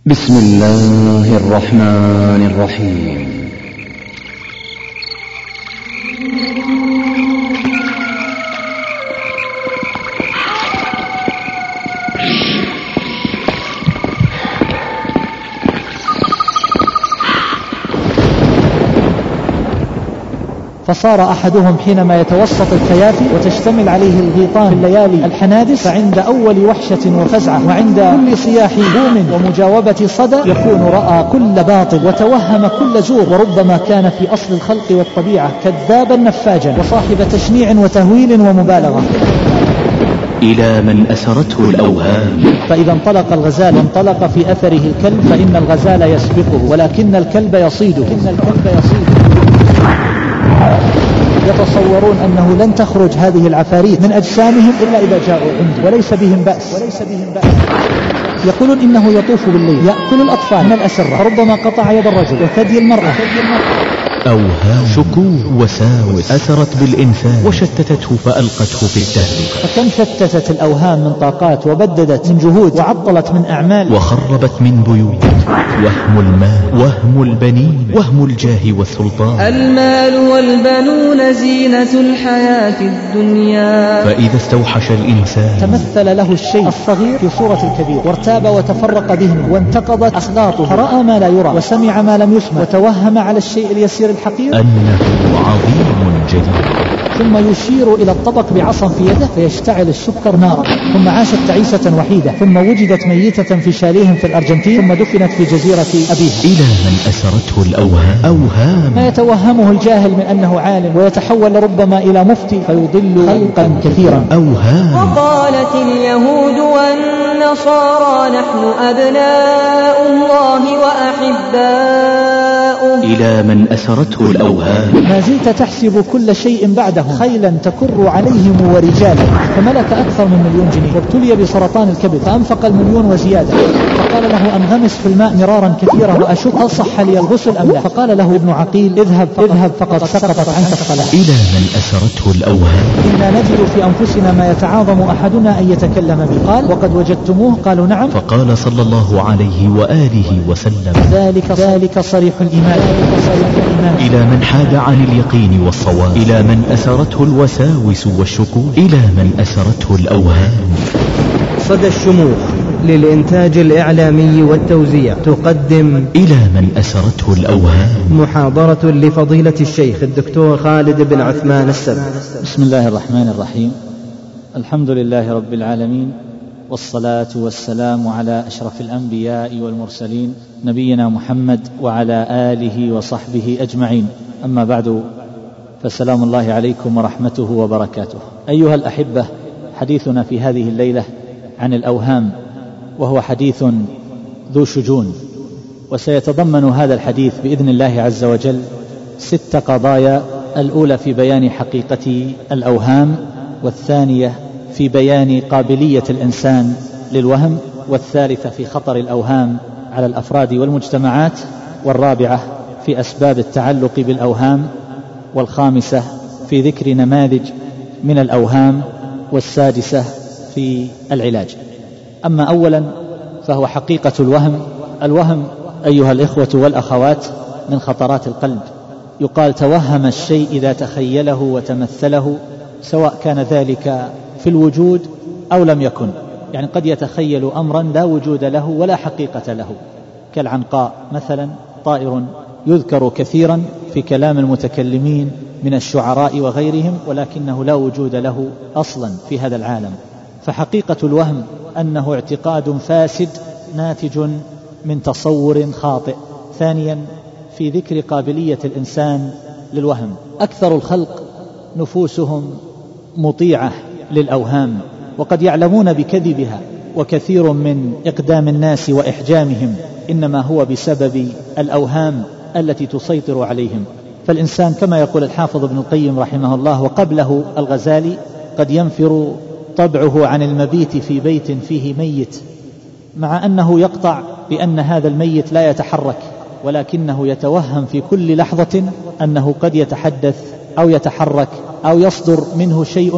بسم الله الرحمن الرحيم. فصار أحدهم حينما يتوسط الكيافي وتشتمل عليه الغيطان في الليالي الحنادس، فعند أول وحشة وفزعة وعند كل صياح بوم ومجاوبة صدى يكون رأى كل باطل وتوهم كل زور، وربما كان في أصل الخلق والطبيعة كذابا نفاجا وصاحب تشنيع وتهويل ومبالغة. إلى من أسرته الأوهام. فإذا انطلق الغزال وانطلق في أثره الكلب فإن الغزال يسبقه، ولكن الكلب يصيده. يتصورون أنه لن تخرج هذه العفاريت من أجسامهم إلا إذا جاءوا عنده وليس بهم بأس. يقولون إنه يطوف بالليل يأكل الأطفال من الأسرة، ربما قطع يد الرجل وثدي المرأة. أوهام، شكوك، وساوس أثرت بالإنسان وشتتته فألقته في التهلكة. فكم شتتت الأوهام من طاقات وبددت من جهود وعطلت من أعمال وخربت من بيوت. وهم المال، وهم البنين، وهم الجاه والسلطان. المال والبنون زينة الحياة الدنيا. فإذا استوحش الإنسان تمثل له الشيء الصغير في صورة الكبير، وارتاب وتفرق ذهنه وانتقضت أخلاطه، فرأى ما لا يرى وسمع ما لم يسمع وتوهم على الشيء اليسير الحقير أنه عظيم جليل. ثم يشير إلى الطبق بعصا في يده فيشتعل السكر نارا. ثم عاشت تعيسة وحيدة، ثم وجدت ميتة في شاليه في الأرجنتين، ثم دفنت في جزيرة أبيها. إلى من أسرته الأوهام. أوهام ما يتوهمه الجاهل من أنه عالم ويتحول ربما إلى مفتي فيضل خلقا كثيرا. أوهام. وقالت اليهود والنصارى نحن أبناء الله وأحباؤه. إلى من أسرته الأوهام. ما زلت تحسب كل شيء بعدهم خيلا تكر عليهم ورجالا. فملك أكثر من 1,000,000 جنيه وابتلي بسرطان الكبد فأنفق 1,000,000 وزيادة. فقال له أنغمس في الماء مرارا كثيرا وأشك هل صح لي الغسل أم لا. فقال له ابن عقيل اذهب فقد سقطت عنك الصلاة. إلى من أسرته الأوهام. إنا نجد في أنفسنا ما يتعاظم أحدنا أن يتكلم به. قال وقد وجدتموه؟ قالوا نعم. فقال صلى الله عليه وآله وسلم ذلك صريح الإيمان. إلى من حاد عن اليقين والصواب. إلى من أسرته الوساوس والشكوك. إلى من أسرته الأوهام. صدى الشموخ للإنتاج الإعلامي والتوزيع تقدم إلى من أسرته الأوهام. محاضرة لفضيلة الشيخ الدكتور خالد بن عثمان السبت. بسم الله الرحمن الرحيم. الحمد لله رب العالمين، والصلاة والسلام على أشرف الأنبياء والمرسلين نبينا محمد وعلى آله وصحبه أجمعين. أما بعد، فسلام الله عليكم ورحمته وبركاته. أيها الأحبة، حديثنا في هذه الليلة عن الأوهام، وهو حديث ذو شجون، وسيتضمن هذا الحديث بإذن الله عز وجل 6 قضايا. الأولى في بيان حقيقة الأوهام، والثانية في بيان قابلية الإنسان للوهم، والثالثة في خطر الأوهام على الأفراد والمجتمعات، والرابعة في أسباب التعلق بالأوهام، والخامسة في ذكر نماذج من الأوهام، والسادسة في العلاج. أما أولا فهو حقيقة الوهم. الوهم أيها الإخوة والأخوات من خطرات القلب. يقال توهم الشيء إذا تخيله وتمثله، سواء كان ذلك في الوجود أو لم يكن. يعني قد يتخيل أمرا لا وجود له ولا حقيقة له، كالعنقاء مثلا، طائر يذكر كثيرا في كلام المتكلمين من الشعراء وغيرهم، ولكنه لا وجود له أصلا في هذا العالم. فحقيقة الوهم أنه اعتقاد فاسد ناتج من تصور خاطئ. ثانيا في ذكر قابلية الإنسان للوهم. أكثر الخلق نفوسهم مطيعة للأوهام، وقد يعلمون بكذبها، وكثير من إقدام الناس وإحجامهم إنما هو بسبب الأوهام التي تسيطر عليهم. فالإنسان كما يقول الحافظ ابن القيم رحمه الله وقبله الغزالي قد ينفر طبعه عن المبيت في بيت فيه ميت، مع أنه يقطع بأن هذا الميت لا يتحرك، ولكنه يتوهم في كل لحظة أنه قد يتحدث أو يتحرك أو يصدر منه شيء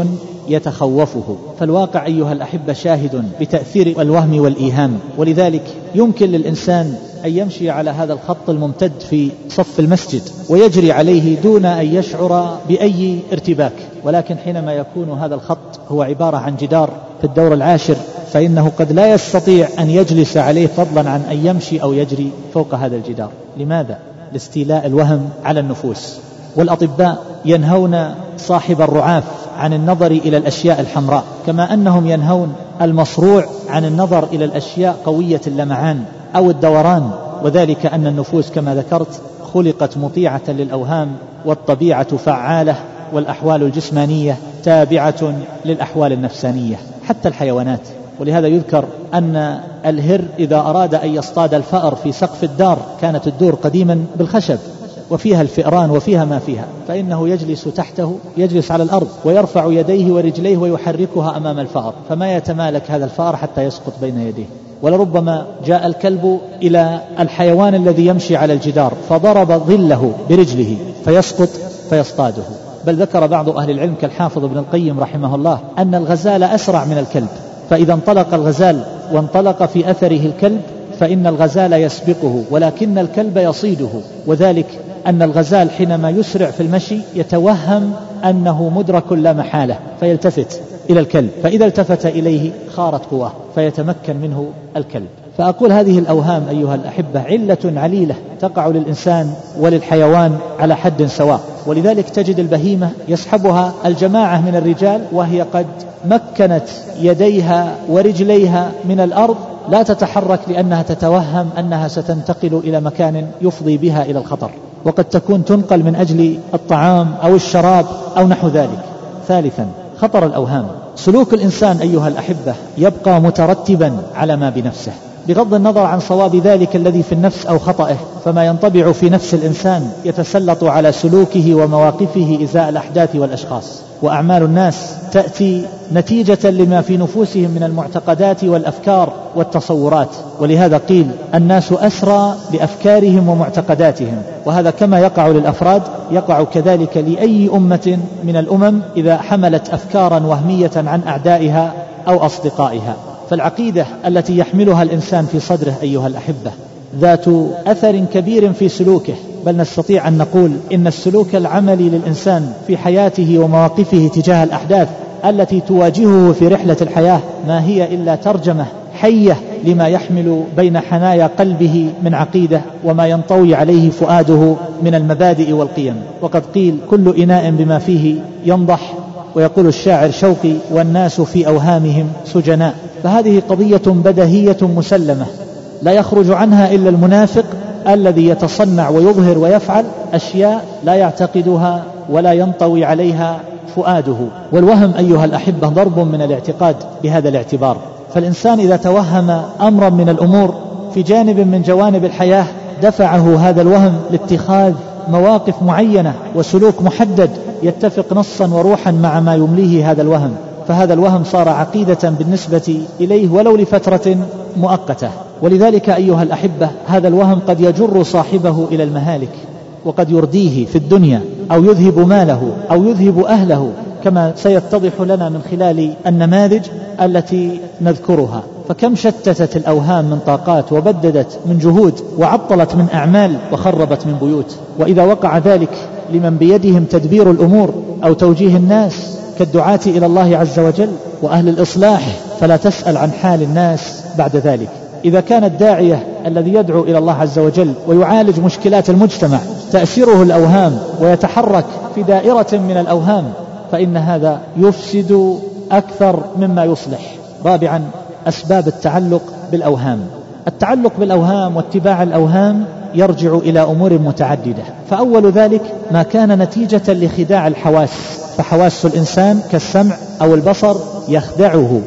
يتخوفه. فالواقع أيها الأحبة شاهد بتأثير الوهم والإيهام، ولذلك يمكن للإنسان أن يمشي على هذا الخط الممتد في صف المسجد ويجري عليه دون أن يشعر بأي ارتباك، ولكن حينما يكون هذا الخط هو عبارة عن جدار في الدور العاشر فإنه قد لا يستطيع أن يجلس عليه فضلا عن أن يمشي أو يجري فوق هذا الجدار. لماذا؟ لاستيلاء الوهم على النفوس. والأطباء ينهون صاحب الرعاف عن النظر إلى الأشياء الحمراء، كما أنهم ينهون المصروع عن النظر إلى الأشياء قوية اللمعان أو الدوران، وذلك أن النفوس كما ذكرت خلقت مطيعة للأوهام، والطبيعة فعالة، والأحوال الجسمانية تابعة للأحوال النفسانية حتى الحيوانات. ولهذا يذكر أن الهر إذا أراد أن يصطاد الفأر في سقف الدار، كانت الدور قديما بالخشب وفيها الفئران وفيها ما فيها، فإنه يجلس تحته، يجلس على الأرض ويرفع يديه ورجليه ويحركها أمام الفأر، فما يتمالك هذا الفأر حتى يسقط بين يديه. ولربما جاء الكلب إلى الحيوان الذي يمشي على الجدار فضرب ظله برجله فيسقط فيصطاده. بل ذكر بعض أهل العلم كالحافظ ابن القيم رحمه الله أن الغزال أسرع من الكلب، فإذا انطلق الغزال وانطلق في أثره الكلب فإن الغزال يسبقه، ولكن الكلب يصيده، وذلك أن الغزال حينما يسرع في المشي يتوهم أنه مدرك لا محالة فيلتفت إلى الكلب، فإذا التفت إليه خارت قواه فيتمكن منه الكلب. فأقول هذه الأوهام أيها الأحبة علة عليلة تقع للإنسان وللحيوان على حد سواء، ولذلك تجد البهيمة يسحبها الجماعة من الرجال وهي قد مكنت يديها ورجليها من الأرض، لا تتحرك لأنها تتوهم أنها ستنتقل إلى مكان يفضي بها إلى الخطر، وقد تكون تنقل من أجل الطعام أو الشراب أو نحو ذلك. ثالثا خطر الأوهام. سلوك الإنسان أيها الأحبة يبقى مترتبا على ما بنفسه بغض النظر عن صواب ذلك الذي في النفس أو خطأه، فما ينطبع في نفس الإنسان يتسلط على سلوكه ومواقفه إزاء الأحداث والأشخاص. وأعمال الناس تأتي نتيجة لما في نفوسهم من المعتقدات والأفكار والتصورات، ولهذا قيل الناس أسرى لأفكارهم ومعتقداتهم، وهذا كما يقع للأفراد يقع كذلك لأي أمة من الأمم إذا حملت أفكارا وهمية عن أعدائها أو أصدقائها. فالعقيدة التي يحملها الإنسان في صدره أيها الأحبة ذات أثر كبير في سلوكه، بل نستطيع أن نقول إن السلوك العملي للإنسان في حياته ومواقفه تجاه الأحداث التي تواجهه في رحلة الحياة ما هي إلا ترجمة حية لما يحمل بين حنايا قلبه من عقيدة وما ينطوي عليه فؤاده من المبادئ والقيم. وقد قيل كل إناء بما فيه ينضح، ويقول الشاعر شوقي والناس في أوهامهم سجناء. فهذه قضية بديهية مسلمة لا يخرج عنها إلا المنافق الذي يتصنع ويظهر ويفعل أشياء لا يعتقدها ولا ينطوي عليها فؤاده. والوهم أيها الأحبة ضرب من الاعتقاد بهذا الاعتبار. فالإنسان إذا توهم أمرا من الأمور في جانب من جوانب الحياة دفعه هذا الوهم لاتخاذ مواقف معينة وسلوك محدد يتفق نصا وروحا مع ما يمليه هذا الوهم، فهذا الوهم صار عقيدة بالنسبة إليه ولو لفترة مؤقتة. ولذلك أيها الأحبة هذا الوهم قد يجر صاحبه إلى المهالك، وقد يرديه في الدنيا أو يذهب ماله أو يذهب أهله، كما سيتضح لنا من خلال النماذج التي نذكرها. فكم شتتت الأوهام من طاقات، وبددت من جهود، وعطلت من أعمال، وخربت من بيوت. وإذا وقع ذلك لمن بيدهم تدبير الأمور أو توجيه الناس كالدعاة إلى الله عز وجل وأهل الإصلاح، فلا تسأل عن حال الناس بعد ذلك. إذا كان الداعية الذي يدعو إلى الله عز وجل ويعالج مشكلات المجتمع تأثيره الأوهام ويتحرك في دائرة من الأوهام، فإن هذا يفسد أكثر مما يصلح. رابعا أسباب التعلق بالأوهام. التعلق بالأوهام واتباع الأوهام يرجع إلى أمور متعددة، فأول ذلك ما كان نتيجة لخداع الحواس، فحواس الإنسان كالسمع أو البصر يخدعه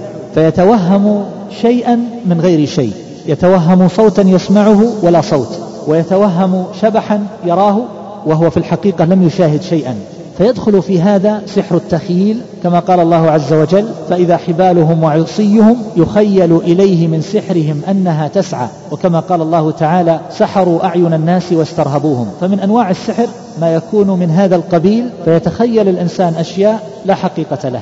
فيتوهم شيئا من غير شيء، يتوهم صوتا يسمعه ولا صوت، ويتوهم شبحا يراه وهو في الحقيقة لم يشاهد شيئا، فيدخل في هذا سحر التخيل كما قال الله عز وجل فإذا حبالهم وعصيهم يخيل إليه من سحرهم أنها تسعى، وكما قال الله تعالى سحروا أعين الناس واسترهبوهم. فمن أنواع السحر ما يكون من هذا القبيل، فيتخيل الإنسان أشياء لا حقيقة لها.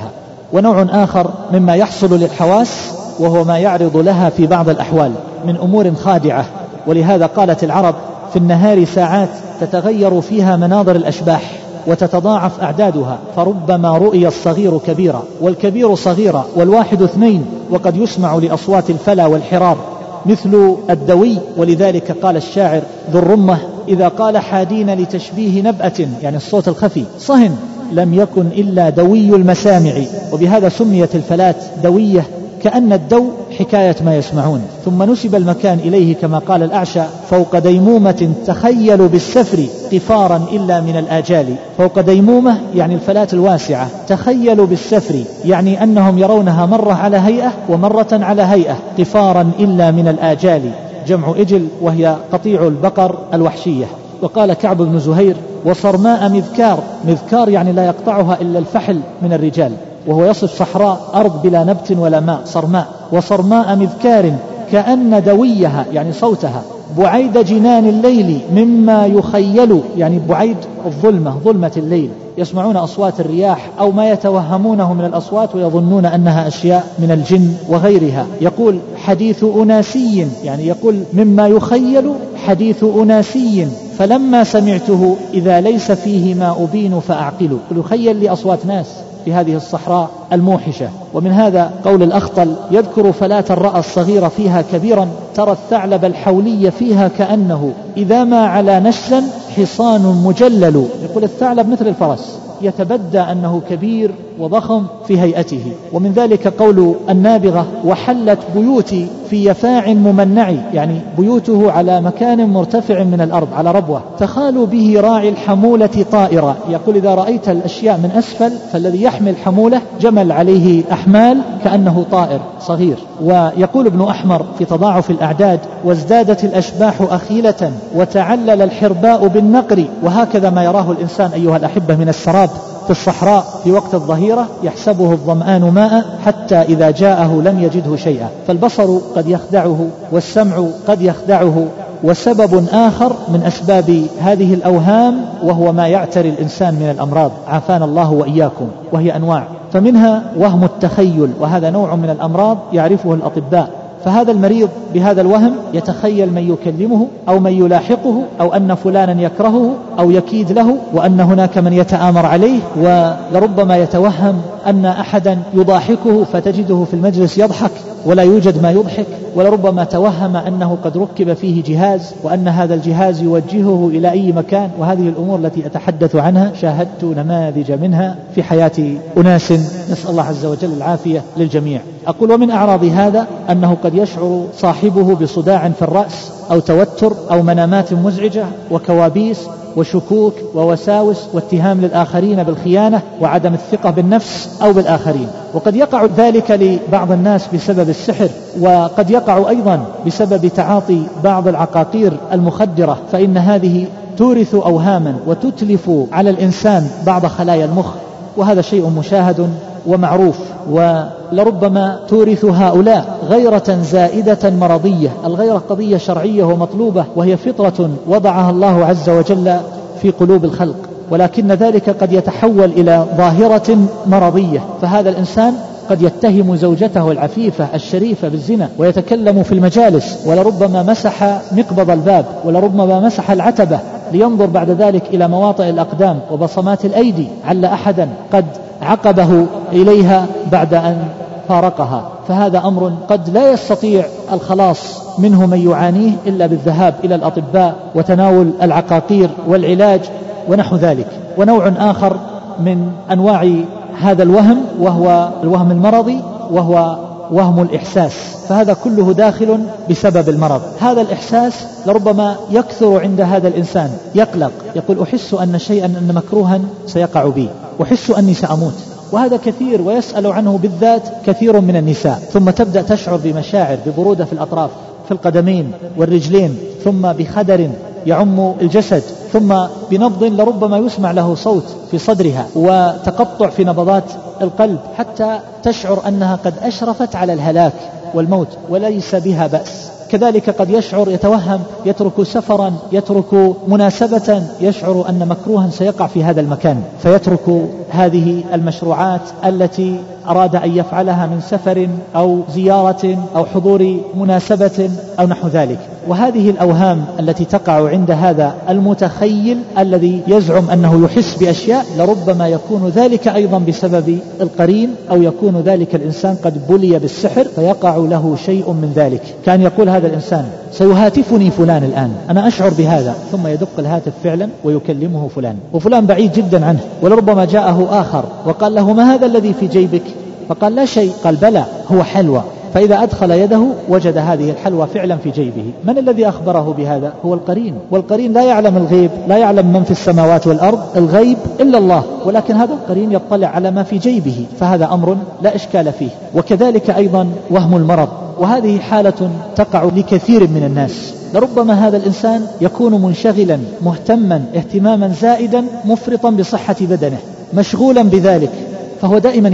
ونوع آخر مما يحصل للحواس وهو ما يعرض لها في بعض الأحوال من أمور خادعة. ولهذا قالت العرب: في النهار ساعات تتغير فيها مناظر الأشباح وتتضاعف أعدادها، فربما رؤي الصغير كبيرا والكبير صغيرا والواحد اثنين، وقد يسمع لأصوات الفلا والحرار مثل الدوي. ولذلك قال الشاعر ذو الرمة: إذا قال حادين لتشبيه نبأة، يعني الصوت الخفي، صهن لم يكن إلا دوي المسامع. وبهذا سميت الفلات دوية، كأن الدو حكاية ما يسمعون. ثم نسب المكان إليه كما قال الأعشى: فوق ديمومة تخيلوا بالسفر قفارا إلا من الآجال. فوق ديمومة يعني الفلات الواسعة، تخيلوا بالسفر يعني أنهم يرونها مرة على هيئة ومرة على هيئة، قفارا إلا من الآجال، جمع إجل وهي قطيع البقر الوحشية. وقال كعب بن زهير: وصرماء مذكار، مذكار يعني لا يقطعها إلا الفحل من الرجال، وهو يصف صحراء أرض بلا نبت ولا ماء، صرماء. وصرماء مذكار كأن دويها يعني صوتها بعيد جنان الليل مما يخيل، يعني بعيد الظلمة، ظلمة الليل، يسمعون أصوات الرياح أو ما يتوهمونه من الأصوات ويظنون أنها أشياء من الجن وغيرها. يقول حديث أناسي، يعني يقول مما يخيل حديث أناسي، فلما سمعته إذا ليس فيه ما أبين فأعقل. يخيل لي أصوات ناس في هذه الصحراء الموحشة. ومن هذا قول الأخطل: يذكر فلاة الرأى الصغير فيها كبيرا، ترى الثعلب الحولي فيها كأنه إذا ما على نشلا حصان مجلل. يقول الثعلب مثل الفرس، يتبدى أنه كبير وضخم في هيئته. ومن ذلك قول النابغة: وحلت بيوتي في يفاع ممنع، يعني بيوته على مكان مرتفع من الأرض على ربوة، تخال به راعي الحمولة طائرة. يقول إذا رأيت الأشياء من أسفل فالذي يحمل حمولة جمل عليه أحمال كأنه طائر صغير. ويقول ابن أحمر في تضاعف الأعداد: وازدادت الأشباح أخيلة وتعلل الحرباء بالنقر. وهكذا ما يراه الإنسان أيها الأحبة من السراب في الصحراء في وقت الظهيرة، يحسبه الظمآن ماء حتى إذا جاءه لم يجده شيئا. فالبصر قد يخدعه والسمع قد يخدعه. وسبب آخر من أسباب هذه الأوهام وهو ما يعتري الإنسان من الأمراض، عافانا الله وإياكم، وهي أنواع. فمنها وهم التخيل، وهذا نوع من الأمراض يعرفه الأطباء. فهذا المريض بهذا الوهم يتخيل من يكلمه أو من يلاحقه، أو أن فلانا يكرهه أو يكيد له، وأن هناك من يتآمر عليه. ولربما يتوهم أن أحدا يضاحكه فتجده في المجلس يضحك ولا يوجد ما يضحك. ولربما توهم أنه قد ركب فيه جهاز وأن هذا الجهاز يوجهه إلى أي مكان. وهذه الأمور التي أتحدث عنها شاهدت نماذج منها في حياة أناس، نسأل الله عز وجل العافية للجميع. أقول ومن أعراض هذا أنه قد يشعر صاحبه بصداع في الرأس أو توتر أو منامات مزعجة وكوابيس وشكوك ووساوس واتهام للآخرين بالخيانة وعدم الثقة بالنفس أو بالآخرين. وقد يقع ذلك لبعض الناس بسبب السحر، وقد يقع أيضا بسبب تعاطي بعض العقاقير المخدرة، فإن هذه تورث أوهاما وتتلف على الإنسان بعض خلايا المخ، وهذا شيء مشاهد ومعروف. ولربما تورث هؤلاء غيرة زائدة مرضية. الغيرة قضية شرعية ومطلوبة، وهي فطرة وضعها الله عز وجل في قلوب الخلق، ولكن ذلك قد يتحول إلى ظاهرة مرضية. فهذا الإنسان قد يتهم زوجته العفيفة الشريفة بالزنا ويتكلم في المجالس، ولربما مسح مقبض الباب، ولربما مسح العتبة، لينظر بعد ذلك إلى مواطئ الأقدام وبصمات الأيدي عل أحدا قد عقبه إليها بعد أن فارقها. فهذا أمر قد لا يستطيع الخلاص منه من يعانيه إلا بالذهاب إلى الأطباء وتناول العقاقير والعلاج ونحو ذلك. ونوع آخر من أنواع هذا الوهم وهو الوهم المرضي، وهو وهم الإحساس. فهذا كله داخل بسبب المرض. هذا الإحساس لربما يكثر عند هذا الإنسان، يقلق، يقول أحس أن شيئا أن مكروها سيقع بي، أحس أني سأموت. وهذا كثير، ويسأل عنه بالذات كثير من النساء. ثم تبدأ تشعر بمشاعر، ببرودة في الأطراف، في القدمين والرجلين، ثم بخدر يعم الجسد، ثم بنبض لربما يسمع له صوت في صدرها، وتقطع في نبضات القلب، حتى تشعر أنها قد أشرفت على الهلاك والموت وليس بها بأس. كذلك قد يشعر، يتوهم، يترك سفرا، يترك مناسبة، يشعر أن مكروها سيقع في هذا المكان، فيترك هذه المشروعات التي أراد أن يفعلها من سفر أو زيارة أو حضور مناسبة أو نحو ذلك. وهذه الأوهام التي تقع عند هذا المتخيل الذي يزعم أنه يحس بأشياء لربما يكون ذلك أيضا بسبب القرين، أو يكون ذلك الإنسان قد بلي بالسحر فيقع له شيء من ذلك. كان يقول هذا الإنسان سيهاتفني فلان الآن، أنا أشعر بهذا، ثم يدق الهاتف فعلا ويكلمه فلان، وفلان بعيد جدا عنه، ولربما جاءه آخر وقال له ما هذا الذي في جيبك؟ فقال لا شيء، قال بلى هو حلوى. فإذا أدخل يده وجد هذه الحلوى فعلا في جيبه. من الذي أخبره بهذا؟ هو القرين، والقرين لا يعلم الغيب، لا يعلم من في السماوات والأرض الغيب إلا الله، ولكن هذا القرين يطلع على ما في جيبه، فهذا أمر لا إشكال فيه. وكذلك أيضا وهم المرض، وهذه حالة تقع لكثير من الناس. لربما هذا الإنسان يكون منشغلا مهتما اهتماما زائدا مفرطا بصحة بدنه، مشغولا بذلك، فهو دائما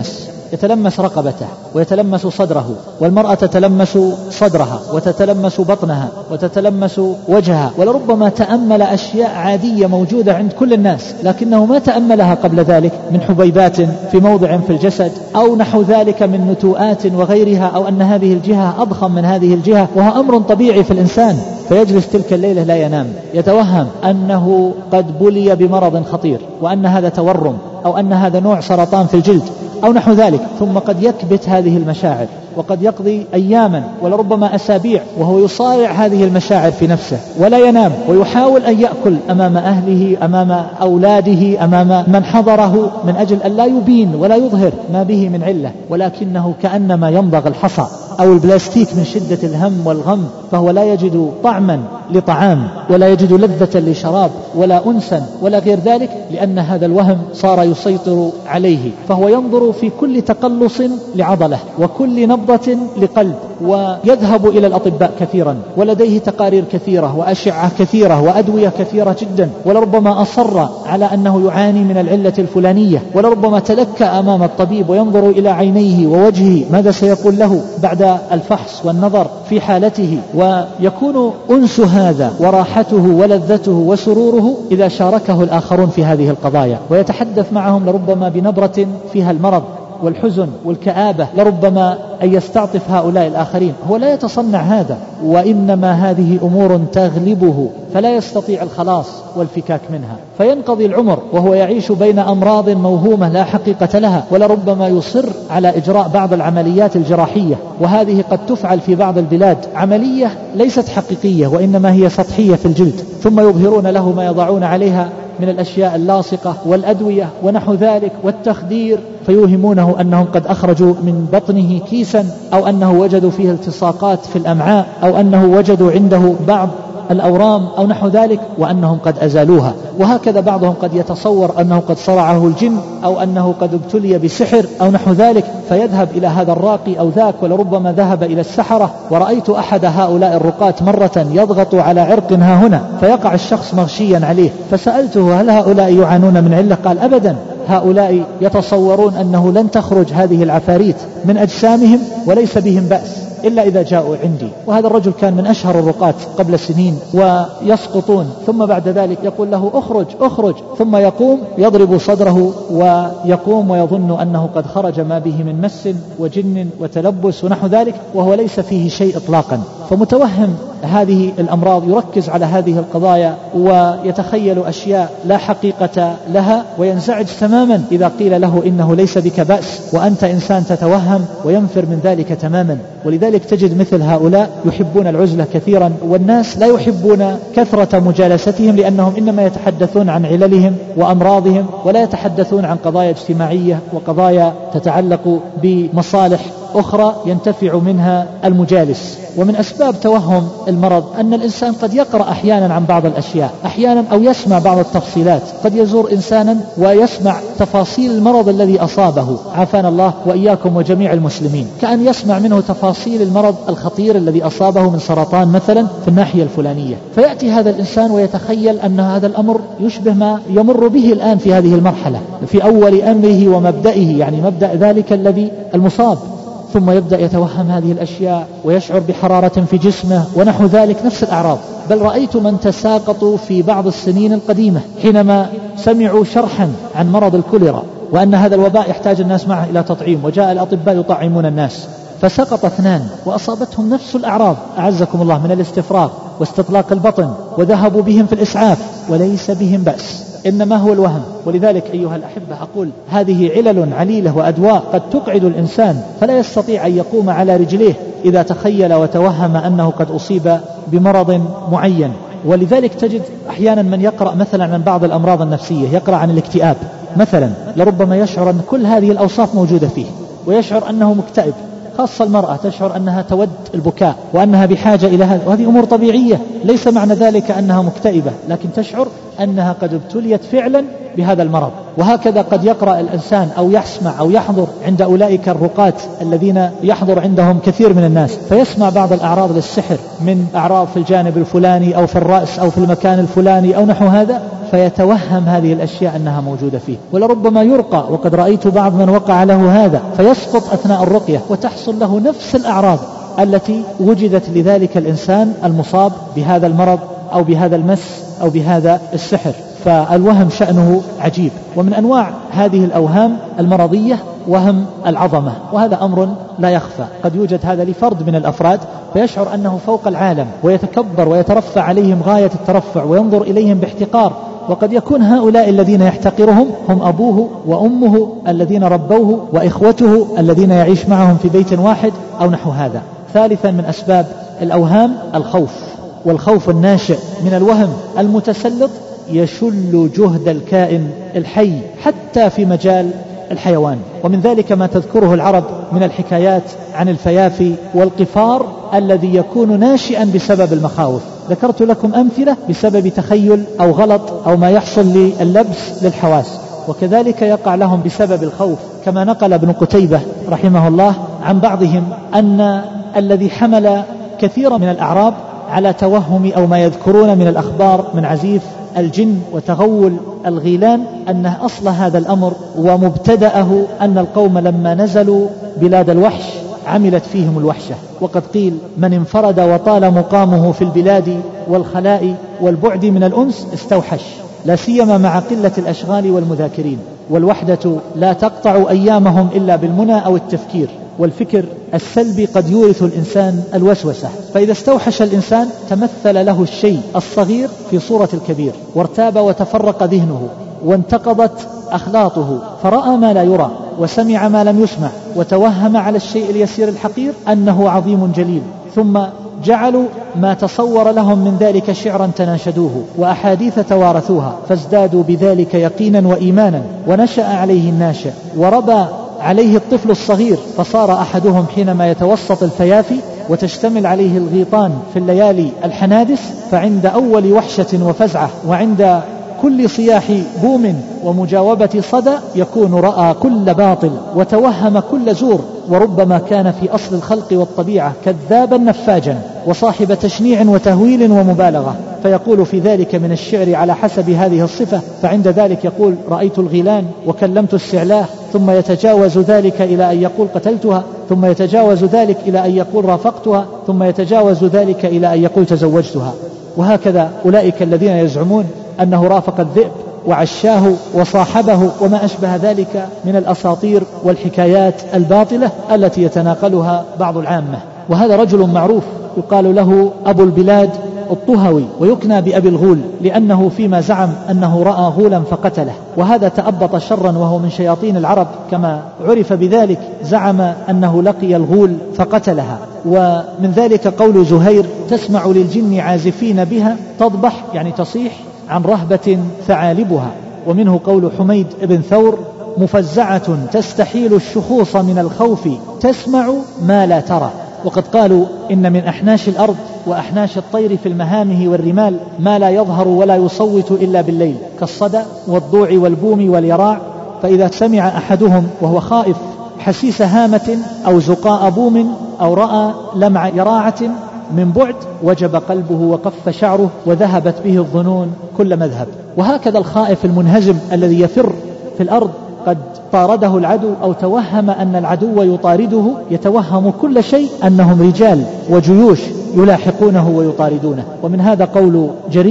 يتلمس رقبته ويتلمس صدره، والمرأة تتلمس صدرها وتتلمس بطنها وتتلمس وجهها، ولربما تأمل أشياء عادية موجودة عند كل الناس لكنه ما تأملها قبل ذلك من حبيبات في موضع في الجسد أو نحو ذلك من نتوءات وغيرها، أو أن هذه الجهة أضخم من هذه الجهة، وهو أمر طبيعي في الإنسان. فيجلس تلك الليلة لا ينام، يتوهم أنه قد بلي بمرض خطير، وأن هذا تورم، أو أن هذا نوع سرطان في الجلد أو نحو ذلك، ثم قد يكبت هذه المشاعر، وقد يقضي أياما ولربما أسابيع وهو يصارع هذه المشاعر في نفسه ولا ينام، ويحاول أن يأكل أمام أهله، أمام أولاده، أمام من حضره، من أجل أن لا يبين ولا يظهر ما به من علة، ولكنه كأنما يمضغ الحصى أو البلاستيك من شدة الهم والغم، فهو لا يجد طعما لطعام ولا يجد لذة لشراب ولا أنسا ولا غير ذلك، لأن هذا الوهم صار يسيطر عليه، فهو ينظر في كل تقلص لعضله وكل نبضة لقلب، ويذهب إلى الأطباء كثيرا، ولديه تقارير كثيرة وأشعة كثيرة وأدوية كثيرة جدا، ولربما أصر على أنه يعاني من العلة الفلانية، ولربما تلكى أمام الطبيب وينظر إلى عينيه ووجهه ماذا سيقول له بعد الفحص والنظر في حالته، ويكون أنس هذا وراحته ولذته وسروره إذا شاركه الآخرون في هذه القضايا، ويتحدث معهم لربما بنبرة فيها المرض والحزن والكآبة، لربما أن يستعطف هؤلاء الآخرين. هو لا يتصنع هذا، وإنما هذه أمور تغلبه فلا يستطيع الخلاص والفكاك منها، فينقضي العمر وهو يعيش بين أمراض موهومة لا حقيقة لها، ولربما يصر على إجراء بعض العمليات الجراحية، وهذه قد تفعل في بعض البلاد عملية ليست حقيقية وإنما هي سطحية في الجلد، ثم يظهرون له ما يضعون عليها من الأشياء اللاصقة والأدوية ونحو ذلك والتخدير، فيوهمونه أنهم قد أخرجوا من بطنه كيسا، أو أنه وجدوا فيه التصاقات في الأمعاء، أو أنه وجدوا عنده بعض الأورام أو نحو ذلك، وأنهم قد أزالوها. وهكذا بعضهم قد يتصور أنه قد صرعه الجن، أو أنه قد ابتلي بسحر أو نحو ذلك، فيذهب إلى هذا الراقي أو ذاك، ولربما ذهب إلى السحرة. ورأيت أحد هؤلاء الرقاة مرة يضغط على عرق ها هنا فيقع الشخص مغشيا عليه، فسألته هل هؤلاء يعانون من علة؟ قال أبدا، هؤلاء يتصورون أنه لن تخرج هذه العفاريت من أجسامهم وليس بهم بأس إلا إذا جاءوا عندي. وهذا الرجل كان من أشهر الرقاة قبل سنين، ويسقطون، ثم بعد ذلك يقول له أخرج أخرج، ثم يقوم يضرب صدره ويقوم ويظن أنه قد خرج ما به من مس وجن وتلبس ونحو ذلك، وهو ليس فيه شيء إطلاقا. فمتوهم هذه الأمراض يركز على هذه القضايا ويتخيل أشياء لا حقيقة لها، وينزعج تماما إذا قيل له إنه ليس بك بأس وأنت إنسان تتوهم، وينفر من ذلك تماما. ولذلك تجد مثل هؤلاء يحبون العزلة كثيرا، والناس لا يحبون كثرة مجالستهم، لأنهم إنما يتحدثون عن عللهم وأمراضهم، ولا يتحدثون عن قضايا اجتماعية وقضايا تتعلق بمصالح أخرى ينتفع منها المجالس. ومن أسباب توهم المرض أن الإنسان قد يقرأ أحيانا عن بعض الأشياء أحيانا، أو يسمع بعض التفصيلات. قد يزور إنسانا ويسمع تفاصيل المرض الذي أصابه، عافانا الله وإياكم وجميع المسلمين، كأن يسمع منه تفاصيل المرض الخطير الذي أصابه من سرطان مثلا في الناحية الفلانية، فيأتي هذا الإنسان ويتخيل أن هذا الأمر يشبه ما يمر به الآن في هذه المرحلة في أول أمره ومبدئه، يعني مبدأ ذلك الذي المصاب، ثم يبدأ يتوهم هذه الأشياء ويشعر بحرارة في جسمه ونحو ذلك، نفس الأعراض. بل رأيت من تساقطوا في بعض السنين القديمة حينما سمعوا شرحا عن مرض الكوليرا وأن هذا الوباء يحتاج الناس معه إلى تطعيم، وجاء الأطباء يطعمون الناس، فسقط 2 وأصابتهم نفس الأعراض أعزكم الله من الاستفراغ واستطلاق البطن، وذهبوا بهم في الإسعاف وليس بهم بأس، إنما هو الوهم. ولذلك أيها الأحبة أقول هذه علل عليلة وأدواء قد تقعد الإنسان فلا يستطيع أن يقوم على رجليه إذا تخيل وتوهم أنه قد أصيب بمرض معين. ولذلك تجد أحيانا من يقرأ مثلا عن بعض الأمراض النفسية، يقرأ عن الاكتئاب مثلا، لربما يشعر أن كل هذه الأوصاف موجودة فيه ويشعر أنه مكتئب، خاصة المرأة تشعر أنها تود البكاء وأنها بحاجة إلى هذا، وهذه أمور طبيعية، ليس معنى ذلك أنها مكتئبة، لكن تشعر أنها قد ابتليت فعلا بهذا المرض. وهكذا قد يقرأ الإنسان أو يسمع أو يحضر عند أولئك الرقاة الذين يحضر عندهم كثير من الناس، فيسمع بعض الأعراض للسحر من أعراض في الجانب الفلاني أو في الرأس أو في المكان الفلاني أو نحو هذا، فيتوهم هذه الأشياء أنها موجودة فيه، ولربما يرقى، وقد رأيت بعض من وقع له هذا، فيسقط أثناء الرقية وتحصل له نفس الأعراض التي وجدت لذلك الإنسان المصاب بهذا المرض أو بهذا المس أو بهذا السحر. فالوهم شأنه عجيب. ومن أنواع هذه الأوهام المرضية وهم العظمة، وهذا أمر لا يخفى، قد يوجد هذا لفرد من الأفراد فيشعر أنه فوق العالم ويتكبر ويترفع عليهم غاية الترفع وينظر إليهم باحتقار، وقد يكون هؤلاء الذين يحتقرهم هم أبوه وأمه الذين ربوه وإخوته الذين يعيش معهم في بيت واحد أو نحو هذا. ثالثا من أسباب الأوهام الخوف، والخوف الناشئ من الوهم المتسلط يشل جهد الكائن الحي حتى في مجال الحيوان. ومن ذلك ما تذكره العرب من الحكايات عن الفيافي والقفار الذي يكون ناشئا بسبب المخاوف. ذكرت لكم أمثلة بسبب تخيل أو غلط أو ما يحصل لللبس للحواس، وكذلك يقع لهم بسبب الخوف، كما نقل ابن قتيبة رحمه الله عن بعضهم أن الذي حمل كثير من الأعراب على توهم أو ما يذكرون من الأخبار من عزيف الجن وتغول الغيلان أن أصل هذا الأمر ومبتدأه أن القوم لما نزلوا بلاد الوحش عملت فيهم الوحشة. وقد قيل من انفرد وطال مقامه في البلاد والخلاء والبعد من الأنس استوحش، لا سيما مع قلة الأشغال والمذاكرين، والوحدة لا تقطع أيامهم إلا بالمنى أو التفكير، والفكر السلبي قد يورث الإنسان الوسوسة، فإذا استوحش الإنسان تمثل له الشيء الصغير في صورة الكبير، وارتاب وتفرق ذهنه وانتقضت أخلاطه، فرأى ما لا يرى وسمع ما لم يسمع، وتوهم على الشيء اليسير الحقير أنه عظيم جليل، ثم جعلوا ما تصور لهم من ذلك شعرا تناشدوه وأحاديث توارثوها، فازدادوا بذلك يقينا وإيمانا، ونشأ عليه الناشئ وربى عليه الطفل الصغير، فصار أحدهم حينما يتوسط الفيافي وتشتمل عليه الغيطان في الليالي الحنادس، فعند أول وحشة وفزعة وعند كل صياح بوم ومجاوبة صدى يكون رأى كل باطل وتوهم كل زور، وربما كان في أصل الخلق والطبيعة كذابا نفاجا وصاحب تشنيع وتهويل ومبالغة، فيقول في ذلك من الشعر على حسب هذه الصفة، فعند ذلك يقول رأيت الغيلان وكلمت السعلاه، ثم يتجاوز ذلك إلى أن يقول قتلتها، ثم يتجاوز ذلك إلى أن يقول رافقتها، ثم يتجاوز ذلك إلى أن يقول تزوجتها. وهكذا أولئك الذين يزعمون أنه رافق الذئب وعشاه وصاحبه وما أشبه ذلك من الأساطير والحكايات الباطلة التي يتناقلها بعض العامة. وهذا رجل معروف يقال له أبو البلاد الطهوي، ويكنى بأبي الغول لأنه فيما زعم أنه رأى غولا فقتله، وهذا تأبط شرا وهو من شياطين العرب كما عرف بذلك، زعم أنه لقي الغول فقتلها. ومن ذلك قول زهير تسمع للجن عازفين بها تضبح، يعني تصيح عن رهبة ثعالبها. ومنه قول حميد بن ثور مفزعة تستحيل الشخوص من الخوف تسمع ما لا ترى. وقد قالوا إن من أحناش الأرض وأحناش الطير في المهامه والرمال ما لا يظهر ولا يصوت إلا بالليل، كالصدى والضوع والبوم واليراع، فإذا سمع أحدهم وهو خائف حسيس هامة أو زقاء بوم أو رأى لمع يراعة من بعد وجب قلبه وقف شعره وذهبت به الظنون كل مذهب. وهكذا الخائف المنهزم الذي يفر في الأرض قد طارده العدو أو توهم أن العدو يطارده، يتوهم كل شيء أنهم رجال وجيوش يلاحقونه ويطاردونه. ومن هذا قول جرير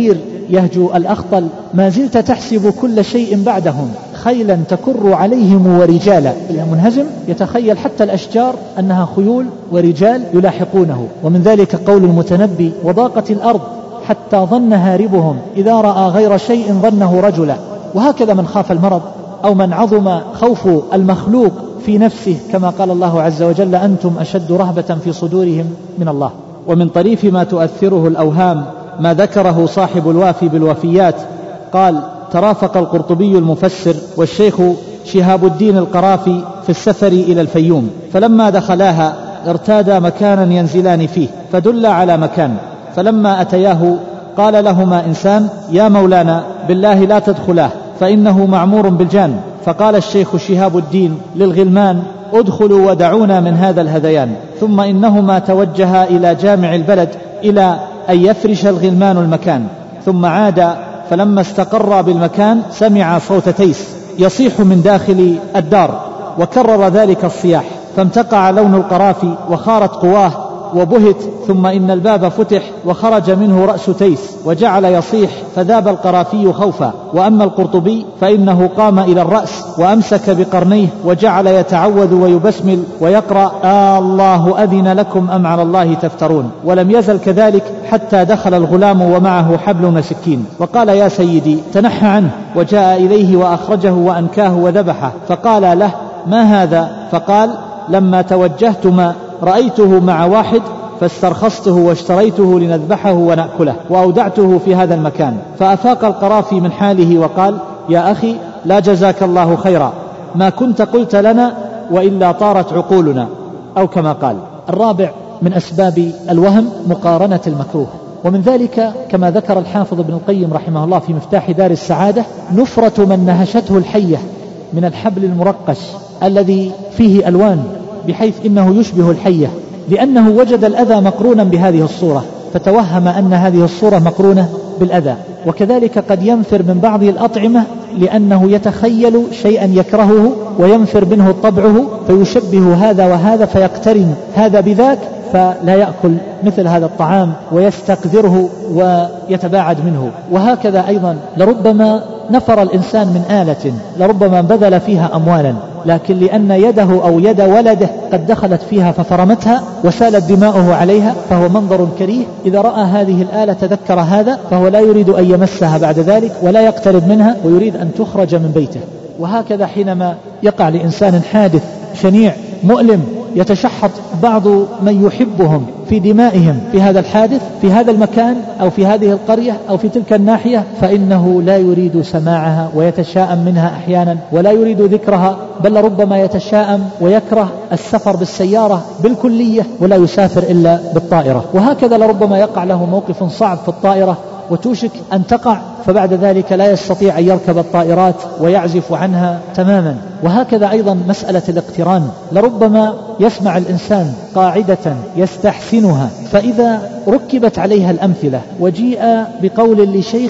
يهجو الأخطل: ما زلت تحسب كل شيء بعدهم خيلا تكر عليهم ورجالا. المنهزم يتخيل حتى الأشجار أنها خيول ورجال يلاحقونه. ومن ذلك قول المتنبي: وضاقت الأرض حتى ظن هاربهم إذا رأى غير شيء ظنه رجلا. وهكذا من خاف المرض أو من عظم خوف المخلوق في نفسه، كما قال الله عز وجل: أنتم أشد رهبة في صدورهم من الله. ومن طريف ما تؤثره الأوهام ما ذكره صاحب الوافي بالوفيات، قال: ترافق القرطبي المفسر والشيخ شهاب الدين القرافي في السفر إلى الفيوم، فلما دخلاها ارتادا مكانا ينزلان فيه، فدل على مكان، فلما أتياه قال لهما إنسان: يا مولانا بالله لا تدخلاه فإنه معمور بالجان. فقال الشيخ شهاب الدين للغلمان: ادخلوا ودعونا من هذا الهذيان. ثم إنهما توجها إلى جامع البلد إلى أن يفرش الغلمان المكان، ثم عاد، فلما استقر بالمكان سمع صوت تيس يصيح من داخل الدار، وكرر ذلك الصياح، فامتقع لون القرافي وخارت قواه وبهت. ثم إن الباب فتح وخرج منه رأس تيس وجعل يصيح، فذاب القرافي خوفا. وأما القرطبي فإنه قام إلى الرأس وأمسك بقرنيه وجعل يتعوذ ويبسمل ويقرأ: الله أذن لكم أم على الله تفترون. ولم يزل كذلك حتى دخل الغلام ومعه حبل وسكين، وقال: يا سيدي تنحى عنه. وجاء إليه وأخرجه وأنكاه وذبحه، فقال له: ما هذا؟ فقال: لما توجهتما رأيته مع واحد فاسترخصته واشتريته لنذبحه ونأكله، وأودعته في هذا المكان. فأفاق القرافي من حاله وقال: يا أخي لا جزاك الله خيرا، ما كنت قلت لنا وإلا طارت عقولنا، أو كما قال. الرابع من أسباب الوهم مقارنة المكروه، ومن ذلك كما ذكر الحافظ ابن القيم رحمه الله في مفتاح دار السعادة: نفرة من نهشته الحية من الحبل المرقش الذي فيه ألوان بحيث إنه يشبه الحية، لأنه وجد الأذى مقرونا بهذه الصورة فتوهم أن هذه الصورة مقرونة بالأذى. وكذلك قد ينفر من بعض الأطعمة لأنه يتخيل شيئا يكرهه وينفر منه طبعه فيشبه هذا وهذا فيقترن هذا بذاك، فلا يأكل مثل هذا الطعام ويستقذره ويتباعد منه. وهكذا أيضا لربما نفر الإنسان من آلة لربما بذل فيها أموالا، لكن لأن يده أو يد ولده قد دخلت فيها ففرمتها وسالت دماؤه عليها، فهو منظر كريه. إذا رأى هذه الآلة تذكر هذا، فهو لا يريد أن يمسها بعد ذلك ولا يقترب منها ويريد أن تخرج من بيته. وهكذا حينما يقع لإنسان حادث شنيع مؤلم يتشحط بعض من يحبهم في دمائهم في هذا الحادث في هذا المكان أو في هذه القرية أو في تلك الناحية، فإنه لا يريد سماعها ويتشاءم منها أحيانا ولا يريد ذكرها، بل ربما يتشاءم ويكره السفر بالسيارة بالكلية ولا يسافر إلا بالطائرة. وهكذا لربما يقع له موقف صعب في الطائرة وتوشك أن تقع، فبعد ذلك لا يستطيع أن يركب الطائرات ويعزف عنها تماما. وهكذا أيضا مسألة الاقتران، لربما يسمع الإنسان قاعدة يستحسنها، فإذا ركبت عليها الأمثلة وجيء بقول لشيخ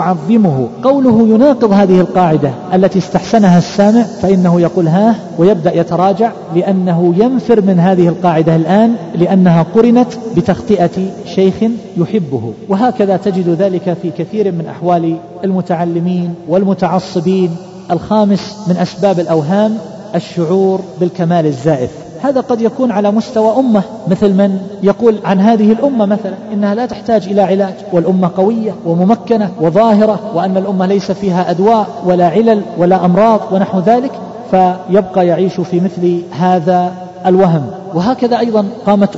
يعظمه قوله يناقض هذه القاعدة التي استحسنها السامع، فإنه يقول ها ويبدأ يتراجع، لأنه ينفر من هذه القاعدة الآن لأنها قرنت بتخطئة شيخ يحبه. وهكذا تجد ذلك في كثير من أحوال المتعلمين والمتعصبين. الخامس من أسباب الأوهام الشعور بالكمال الزائف. هذا قد يكون على مستوى أمة، مثل من يقول عن هذه الأمة مثلا إنها لا تحتاج إلى علاج، والأمة قوية وممكنة وظاهرة، وأن الأمة ليس فيها أدواء ولا علل ولا أمراض ونحو ذلك، فيبقى يعيش في مثل هذا الوهم. وهكذا أيضا قامت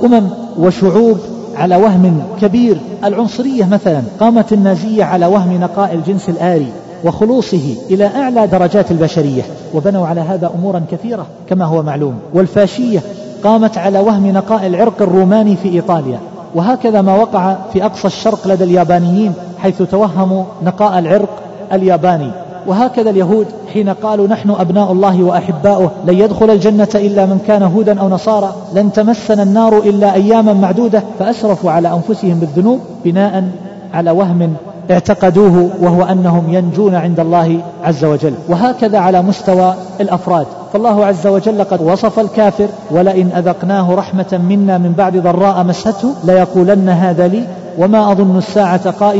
وشعوب على وهم كبير. العنصرية مثلا، قامت النازية على وهم نقاء الجنس الآري وخلوصه إلى أعلى درجات البشرية، وبنوا على هذا أمورا كثيرة كما هو معلوم. والفاشية قامت على وهم نقاء العرق الروماني في إيطاليا، وهكذا ما وقع في أقصى الشرق لدى اليابانيين حيث توهموا نقاء العرق الياباني. وهكذا اليهود حين قالوا نحن أبناء الله وأحباؤه لن يدخل الجنة إلا من كان هودا أو نصارى، لن تمسنا النار إلا أياما معدودة، فأسرفوا على أنفسهم بالذنوب بناء على وهم اعتقدوه، وهو أنهم ينجون عند الله عز وجل. وهكذا على مستوى الأفراد، فالله عز وجل قد وصف الكافر ولئن أذقناه رحمة منا من بعد ضراء مسته ليقولن هذا لي وما أظن الساعة قائمة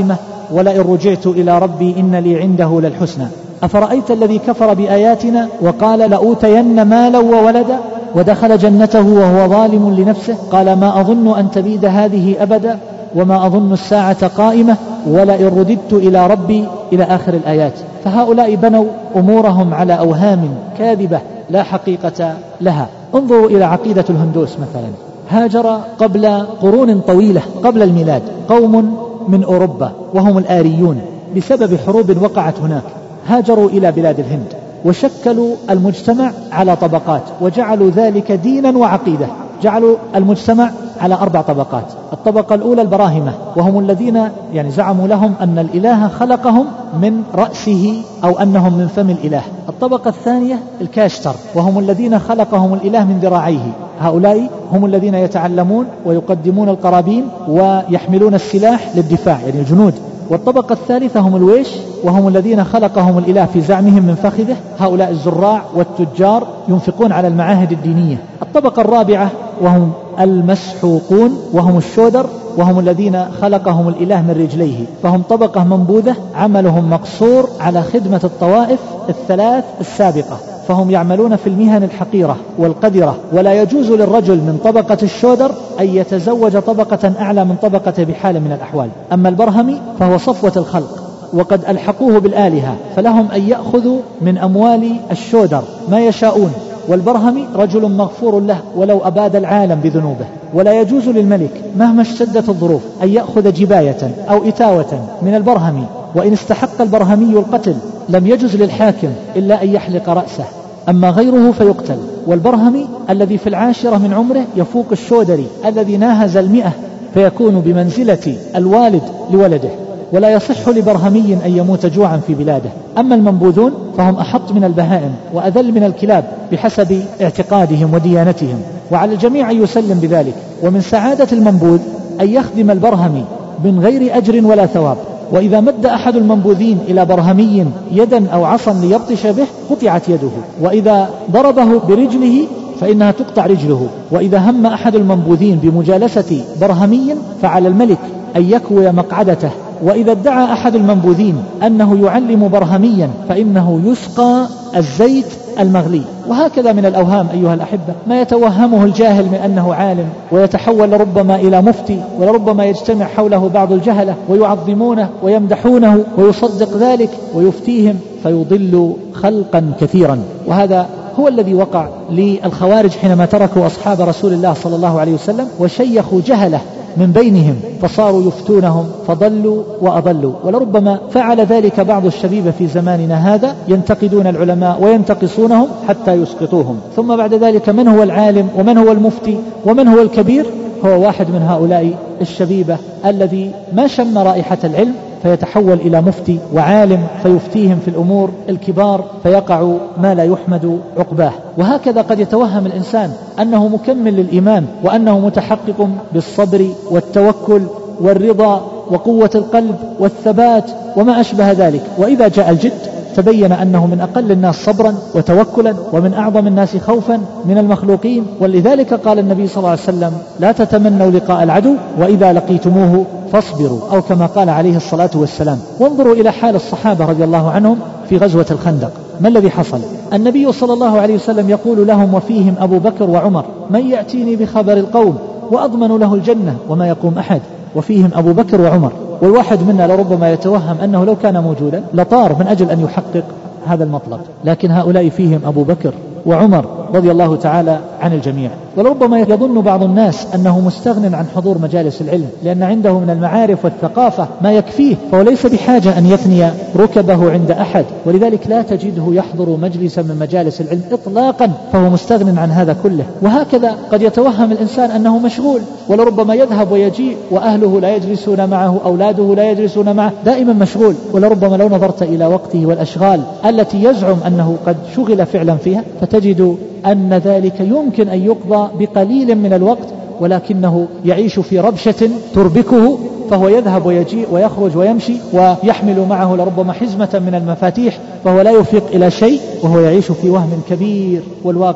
ولئن رجعت إلى ربي إن لي عنده للحسنى. أفرأيت الذي كفر بآياتنا وقال لأوتين مالا وولدا ودخل جنته وهو ظالم لنفسه قال ما أظن أن تبيد هذه أبدا وما أظن الساعة قائمة ولئن رددت إلى ربي إلى آخر الآيات. فهؤلاء بنوا أمورهم على أوهام كاذبة لا حقيقة لها. انظروا إلى عقيدة الهندوس مثلا. هاجر قبل قرون طويلة قبل الميلاد قوم من أوروبا وهم الآريون بسبب حروب وقعت هناك، هاجروا إلى بلاد الهند وشكلوا المجتمع على طبقات وجعلوا ذلك دينا وعقيدة. جعلوا المجتمع على 4 طبقات. الطبقة الأولى البراهمة وهم الذين زعموا لهم أن الإله خلقهم من رأسه أو أنهم من فم الإله. الطبقة الثانية الكاشتر وهم الذين خلقهم الإله من ذراعيه. هؤلاء هم الذين يتعلمون ويقدمون القرابين ويحملون السلاح للدفاع الجنود. والطبقة الثالثة هم الويش وهم الذين خلقهم الإله في زعمهم من فخذه. هؤلاء الزراع والتجار ينفقون على المعاهد الدينية. الطبقة الرابعة وهم المسحوقون وهم الشودر وهم الذين خلقهم الإله من رجليه، فهم طبقة منبوذة عملهم مقصور على خدمة الطوائف الثلاث السابقة، فهم يعملون في المهن الحقيرة والقذرة. ولا يجوز للرجل من طبقة الشودر أن يتزوج طبقة أعلى من طبقة بحال من الأحوال. أما البرهمي فهو صفوة الخلق وقد ألحقوه بالآلهة، فلهم أن يأخذوا من أموال الشودر ما يشاءون. والبرهمي رجل مغفور له ولو أباد العالم بذنوبه. ولا يجوز للملك مهما اشتدت الظروف أن يأخذ جباية أو إتاوة من البرهمي، وإن استحق البرهمي القتل لم يجوز للحاكم إلا أن يحلق رأسه، أما غيره فيقتل. والبرهمي الذي في 10 من عمره يفوق الشودري الذي ناهز 100 فيكون بمنزلة الوالد لولده. ولا يصح لبرهمي أن يموت جوعا في بلاده. أما المنبوذون فهم أحط من البهائم وأذل من الكلاب بحسب اعتقادهم وديانتهم، وعلى الجميع أن يسلم بذلك. ومن سعادة المنبوذ أن يخدم البرهمي من غير أجر ولا ثواب. وإذا مد أحد المنبوذين إلى برهمي يدا أو عصا ليبطش به قطعت يده، وإذا ضربه برجله فإنها تقطع رجله. وإذا هم أحد المنبوذين بمجالسة برهمي فعلى الملك أن يكوي مقعدته. وإذا ادعى أحد المنبوذين أنه يعلم برهميا فإنه يسقى الزيت المغلي. وهكذا من الأوهام أيها الأحبة ما يتوهمه الجاهل من أنه عالم ويتحول لربما إلى مفتي، ولربما يجتمع حوله بعض الجهلة ويعظمونه ويمدحونه ويصدق ذلك ويفتيهم فيضل خلقا كثيرا. وهذا هو الذي وقع للخوارج حينما تركوا أصحاب رسول الله صلى الله عليه وسلم وشيخوا جهله من بينهم فصاروا يفتونهم فضلوا وأضلوا. ولربما فعل ذلك بعض الشبيبة في زماننا هذا، ينتقدون العلماء وينتقصونهم حتى يسقطوهم. ثم بعد ذلك من هو العالم ومن هو المفتي ومن هو الكبير؟ هو واحد من هؤلاء الشبيبة الذي ما شم رائحة العلم فيتحول إلى مفتي وعالم فيفتيهم في الأمور الكبار فيقع ما لا يحمد عقباه. وهكذا قد يتوهم الإنسان أنه مكمل للإيمان وأنه متحقق بالصبر والتوكل والرضا وقوة القلب والثبات وما أشبه ذلك، وإذا جاء الجد تبين أنه من أقل الناس صبرا وتوكلا ومن أعظم الناس خوفا من المخلوقين. ولذلك قال النبي صلى الله عليه وسلم لا تتمنوا لقاء العدو وإذا لقيتموه فاصبروا، أو كما قال عليه الصلاة والسلام. وانظروا إلى حال الصحابة رضي الله عنهم في غزوة الخندق. ما الذي حصل؟ النبي صلى الله عليه وسلم يقول لهم وفيهم أبو بكر وعمر من يأتيني بخبر القوم وأضمن له الجنة وما يقوم أحد، وفيهم أبو بكر وعمر. والواحد منا لربما يتوهم أنه لو كان موجودا لطار من أجل أن يحقق هذا المطلب، لكن هؤلاء فيهم أبو بكر وعمر رضي الله تعالى عن الجميع. ولربما يظن بعض الناس أنه مستغن عن حضور مجالس العلم لأن عنده من المعارف والثقافة ما يكفيه، فهو ليس بحاجة أن يثني ركبه عند أحد، ولذلك لا تجده يحضر مجلسا من مجالس العلم إطلاقا، فهو مستغن عن هذا كله. وهكذا قد يتوهم الإنسان أنه مشغول، ولربما يذهب ويجيء وأهله لا يجلسون معه، أولاده لا يجلسون معه، دائما مشغول. ولربما لو نظرت إلى وقته والأشغال التي يزعم أنه قد شغل فعلا فيها فتجد أن ذلك يمكن أن يقضى بقليل من الوقت، ولكنه يعيش في ربشة تربكه، فهو يذهب ويجيء ويخرج ويمشي ويحمل معه لربما حزمة من المفاتيح، فهو لا يفيق إلى شيء وهو يعيش في وهم كبير، والواقع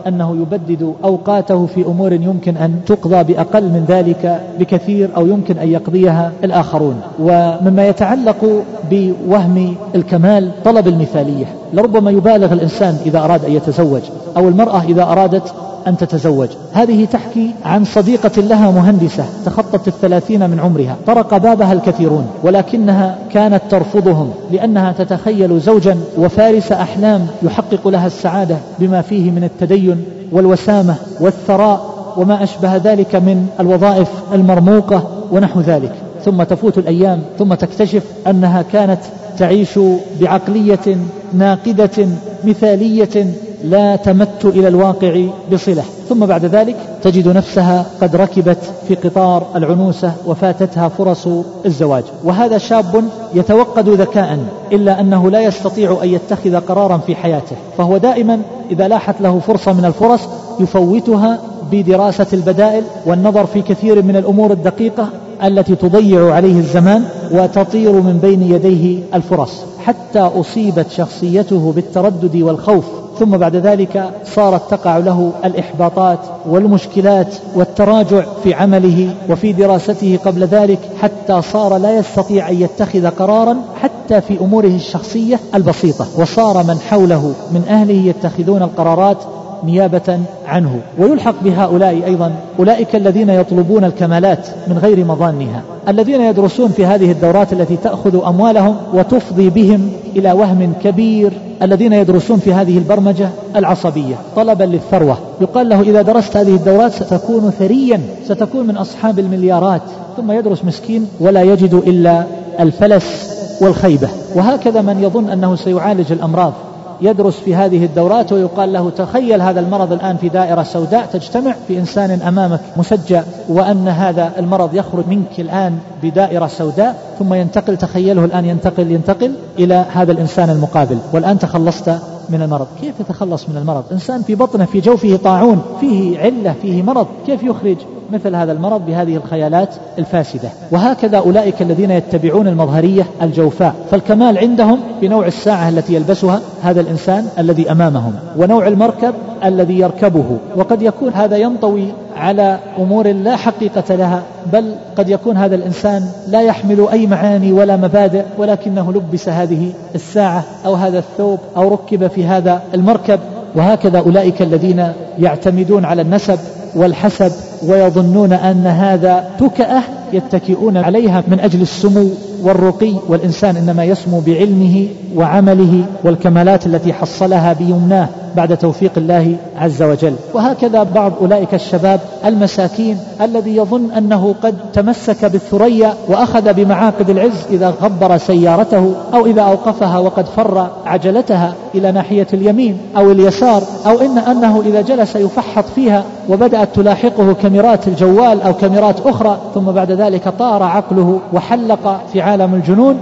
أنه يبدد أوقاته في أمور يمكن أن تقضى بأقل من ذلك بكثير أو يمكن أن يقضيها الآخرون. ومما يتعلق بوهم الكمال طلب المثالية. لربما يبالغ الإنسان إذا أراد أن يتزوج، أو المرأة إذا أرادت أن تتزوج. هذه تحكي عن صديقة لها مهندسة تخطت 30 من عمرها، طرق بابها الكثيرون ولكنها كانت ترفضهم، لأنها تتخيل زوجا وفارس أحلام يحقق لها السعادة بما فيه من التدين والوسامة والثراء وما أشبه ذلك من الوظائف المرموقة ونحو ذلك. ثم تفوت الأيام ثم تكتشف أنها كانت تعيش بعقلية ناقدة مثالية لا تمت إلى الواقع بصلة. ثم بعد ذلك تجد نفسها قد ركبت في قطار العنوسة وفاتتها فرص الزواج. وهذا شاب يتوقد ذكاء، إلا أنه لا يستطيع أن يتخذ قرارا في حياته، فهو دائما إذا لاحت له فرصة من الفرص يفوتها بدراسة البدائل والنظر في كثير من الأمور الدقيقة التي تضيع عليه الزمان وتطير من بين يديه الفرص، حتى أصيبت شخصيته بالتردد والخوف. ثم بعد ذلك صارت تقع له الإحباطات والمشكلات والتراجع في عمله وفي دراسته قبل ذلك، حتى صار لا يستطيع أن يتخذ قرارا حتى في أموره الشخصية البسيطة، وصار من حوله من أهله يتخذون القرارات نيابة عنه. ويلحق بهؤلاء أيضا أولئك الذين يطلبون الكمالات من غير مظانها، الذين يدرسون في هذه الدورات التي تأخذ أموالهم وتفضي بهم إلى وهم كبير، الذين يدرسون في هذه البرمجة العصبية طلبا للثروة. يقال له إذا درست هذه الدورات ستكون ثريا، ستكون من أصحاب المليارات، ثم يدرس مسكين ولا يجد إلا الفلس والخيبة. وهكذا من يظن أنه سيعالج الأمراض يدرس في هذه الدورات ويقال له تخيل هذا المرض الآن في دائرة سوداء تجتمع في إنسان أمامك مسجى، وأن هذا المرض يخرج منك الآن بدائرة سوداء ثم ينتقل، تخيله الآن ينتقل إلى هذا الإنسان المقابل، والآن تخلصت من المرض. كيف يتخلص من المرض؟ إنسان في بطنه في جوفه طاعون، فيه علة، فيه مرض، كيف يخرج مثل هذا المرض بهذه الخيالات الفاسدة؟ وهكذا أولئك الذين يتبعون المظهرية الجوفاء، فالكمال عندهم بنوع الساعة التي يلبسها هذا الإنسان الذي أمامهم، ونوع المركب الذي يركبه، وقد يكون هذا ينطوي على أمور لا حقيقة لها، بل قد يكون هذا الإنسان لا يحمل أي معاني ولا مبادئ، ولكنه لبس هذه الساعة أو هذا الثوب أو ركب في هذا المركب. وهكذا أولئك الذين يعتمدون على النسب والحسب ويظنون أن هذا تكأة يتكئون عليها من أجل السمو والرقي، والإنسان إنما يسمو بعلمه وعمله والكمالات التي حصلها بيمناه بعد توفيق الله عز وجل. وهكذا بعض أولئك الشباب المساكين الذي يظن أنه قد تمسك بالثريا وأخذ بمعاقد العز إذا غبر سيارته أو إذا أوقفها وقد فر عجلتها إلى ناحية اليمين أو اليسار، أو أنه إذا جلس يفحط فيها وبدأت تلاحقه كاميرات الجوال أو كاميرات أخرى، ثم بعد ذلك طار عقله وحلق في عالم الجنون،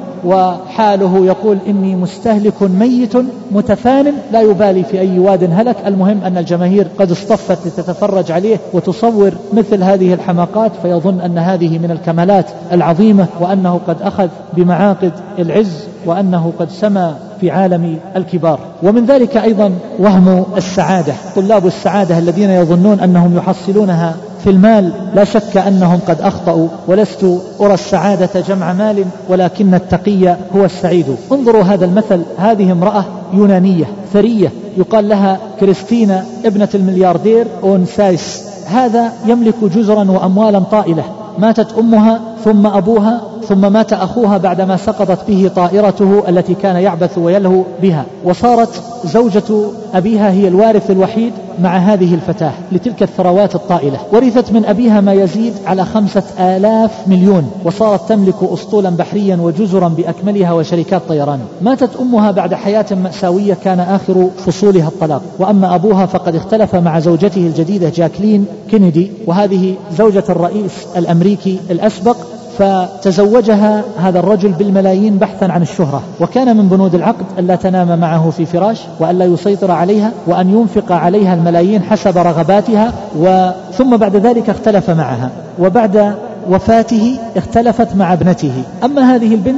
وحاله يقول إني مستهلك ميت متفان لا يبالي في أي واد هلك. المهم أن الجماهير قد اصطفت لتتفرج عليه وتصور مثل هذه الحماقات، فيظن أن هذه من الكمالات العظيمة، وأنه قد أخذ بمعاقد العز، وأنه قد سمى في عالم الكبار. ومن ذلك أيضا وهم السعادة. طلاب السعادة الذين يظنون أنهم يحصلونها في المال، لا شك أنهم قد أخطأوا، ولست أرى السعادة جمع مال ولكن التقي هو السعيد. انظروا هذا المثل، هذه امرأة يونانية ثرية يقال لها كريستينا ابنة الملياردير أونسايس، هذا يملك جزرا وأموالا طائلة. ماتت أمها ثم أبوها ثم مات أخوها بعدما سقطت به طائرته التي كان يعبث ويلهو بها، وصارت زوجة أبيها هي الوارث الوحيد مع هذه الفتاة لتلك الثروات الطائلة. ورثت من أبيها ما يزيد على 5,000 مليون، وصارت تملك أسطولا بحريا وجزرا بأكملها وشركات طيران. ماتت أمها بعد حياة مأساوية كان آخر فصولها الطلاق، وأما أبوها فقد اختلف مع زوجته الجديدة جاكلين كينيدي، وهذه زوجة الرئيس الأمريكي الأسبق، فتزوجها هذا الرجل بالملايين بحثا عن الشهرة، وكان من بنود العقد ألا تنام معه في فراش، وألا يسيطر عليها، وأن ينفق عليها الملايين حسب رغباتها. ثم بعد ذلك اختلف معها، وبعد وفاته اختلفت مع ابنته. أما هذه البنت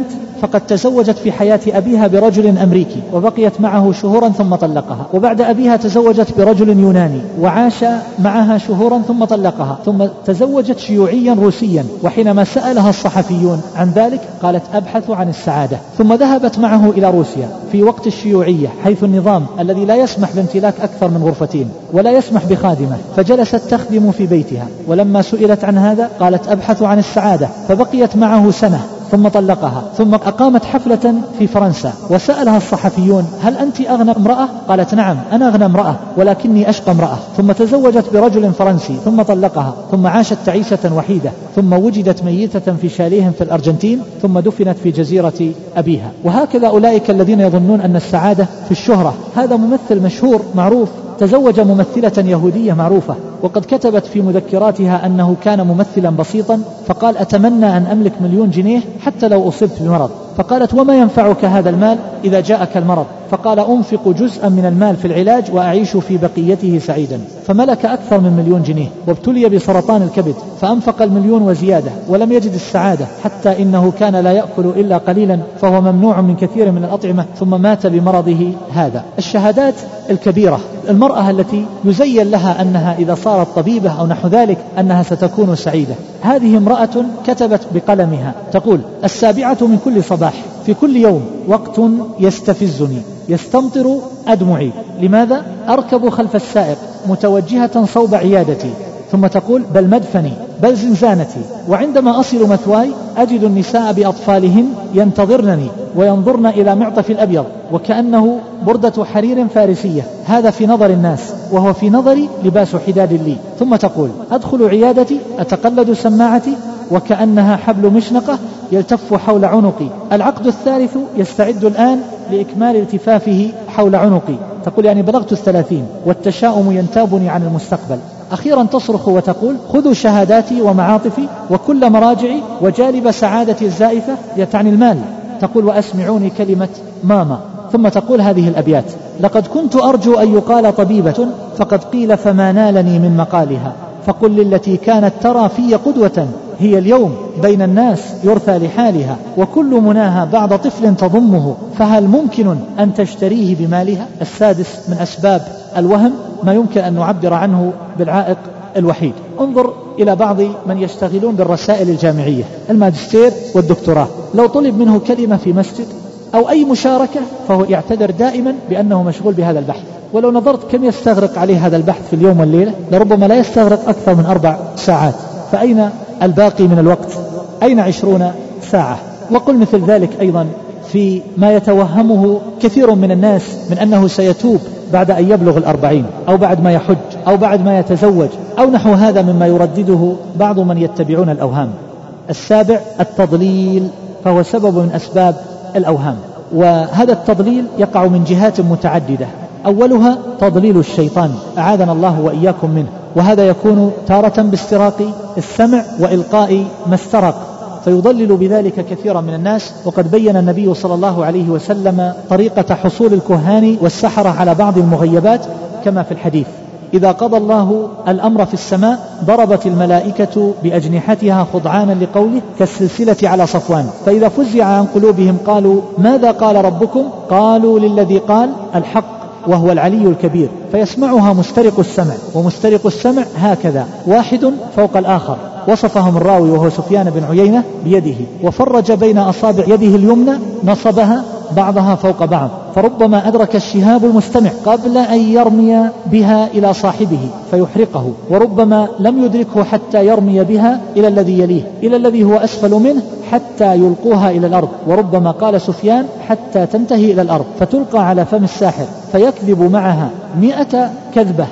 فقد تزوجت في حياة أبيها برجل أمريكي وبقيت معه شهورا ثم طلقها، وبعد أبيها تزوجت برجل يوناني وعاش معها شهورا ثم طلقها، ثم تزوجت شيوعيا روسيا، وحينما سألها الصحفيون عن ذلك قالت أبحث عن السعادة. ثم ذهبت معه إلى روسيا في وقت الشيوعية، حيث النظام الذي لا يسمح بامتلاك أكثر من غرفتين ولا يسمح بخادمة، فجلست تخدم في بيتها، ولما سئلت عن هذا قالت أبحث عن السعادة، فبقيت معه سنة ثم طلقها. ثم أقامت حفلة في فرنسا وسألها الصحفيون هل أنت أغنى امرأة؟ قالت نعم أنا أغنى امرأة ولكني أشقى امرأة. ثم تزوجت برجل فرنسي ثم طلقها، ثم عاشت تعيسة وحيدة، ثم وجدت ميتة في شاليه في الأرجنتين، ثم دفنت في جزيرة أبيها. وهكذا أولئك الذين يظنون أن السعادة في الشهرة. هذا ممثل مشهور معروف تزوج ممثلة يهودية معروفة، وقد كتبت في مذكراتها أنه كان ممثلا بسيطا، فقال أتمنى أن أملك 1,000,000 جنيه حتى لو أصبت بمرض. فقالت وما ينفعك هذا المال إذا جاءك المرض؟ فقال أنفق جزءا من المال في العلاج وأعيش في بقيته سعيدا. فملك أكثر من 1,000,000 جنيه، وابتلي بسرطان الكبد فأنفق 1,000,000 وزيادة ولم يجد السعادة، حتى إنه كان لا يأكل إلا قليلا، فهو ممنوع من كثير من الأطعمة، ثم مات بمرضه هذا. الشهادات الكبيرة، المرأة التي يزين لها أنها إذا صارت طبيبة أو نحو ذلك أنها ستكون سعيدة، هذه امرأة كتبت بقلمها تقول: 7 من كل صباح في كل يوم وقت يستفزني يستمطر أدمعي، لماذا؟ أركب خلف السائق متوجهة صوب عيادتي، ثم تقول: بل مدفني بل زنزانتي، وعندما أصل مثواي أجد النساء بأطفالهن ينتظرنني وينظرن إلى معطف الأبيض وكأنه بردة حرير فارسية، هذا في نظر الناس، وهو في نظري لباس حداد لي. ثم تقول: أدخل عيادتي أتقلد سماعتي وكأنها حبل مشنقة يلتف حول عنقي، العقد الثالث يستعد الآن لإكمال التفافه حول عنقي، تقول يعني بلغت 30 والتشاؤم ينتابني عن المستقبل. أخيرا تصرخ وتقول: خذوا شهاداتي ومعاطفي وكل مراجعي وجالب سعادتي الزائفة، يتعني المال، تقول: وأسمعوني كلمة ماما. ثم تقول هذه الأبيات: لقد كنت أرجو أن يقال طبيبة فقد قيل فما نالني من مقالها، فقل للتي كانت ترى في قدوة هي اليوم بين الناس يرثى لحالها، وكل مناها بعد طفل تضمه، فهل ممكن أن تشتريه بمالها؟ السادس من أسباب الوهم ما يمكن أن نعبر عنه بالعائق الوحيد. انظر إلى بعض من يشتغلون بالرسائل الجامعية، الماجستير والدكتوراه، لو طلب منه كلمة في مسجد أو أي مشاركة فهو يعتذر دائما بأنه مشغول بهذا البحث، ولو نظرت كم يستغرق عليه هذا البحث في اليوم والليلة لربما لا يستغرق أكثر من 4 ساعات، فأين الباقي من الوقت؟ أين 20 ساعة؟ وقل مثل ذلك أيضا في ما يتوهمه كثير من الناس من أنه سيتوب بعد أن يبلغ 40 أو بعد ما يحج أو بعد ما يتزوج أو نحو هذا مما يردده بعض من يتبعون الأوهام. السابع التضليل، فهو سبب من أسباب الأوهام، وهذا التضليل يقع من جهات متعددة، أولها تضليل الشيطان أعاذنا الله وإياكم منه، وهذا يكون تارة باستراق السمع وإلقاء ما استرق، فيضلل بذلك كثيرا من الناس. وقد بين النبي صلى الله عليه وسلم طريقة حصول الكهان والسحرة على بعض المغيبات كما في الحديث: إذا قضى الله الأمر في السماء ضربت الملائكة بأجنحتها خضعانا لقوله كالسلسلة على صفوان، فإذا فزع عن قلوبهم قالوا ماذا قال ربكم؟ قالوا للذي قال الحق وهو العلي الكبير، فيسمعها مسترق السمع، ومسترق السمع هكذا واحد فوق الآخر. وصفهم الراوي وهو سفيان بن عيينة بيده، وفرج بين أصابع يده اليمنى نصبها بعضها فوق بعض، فربما أدرك الشهاب المستمع قبل أن يرمي بها إلى صاحبه فيحرقه، وربما لم يدركه حتى يرمي بها إلى الذي يليه، إلى الذي هو أسفل منه حتى يلقوها إلى الأرض، وربما قال سفيان حتى تنتهي إلى الأرض فتلقى على فم الساحر فيكذب معها 100 كذبة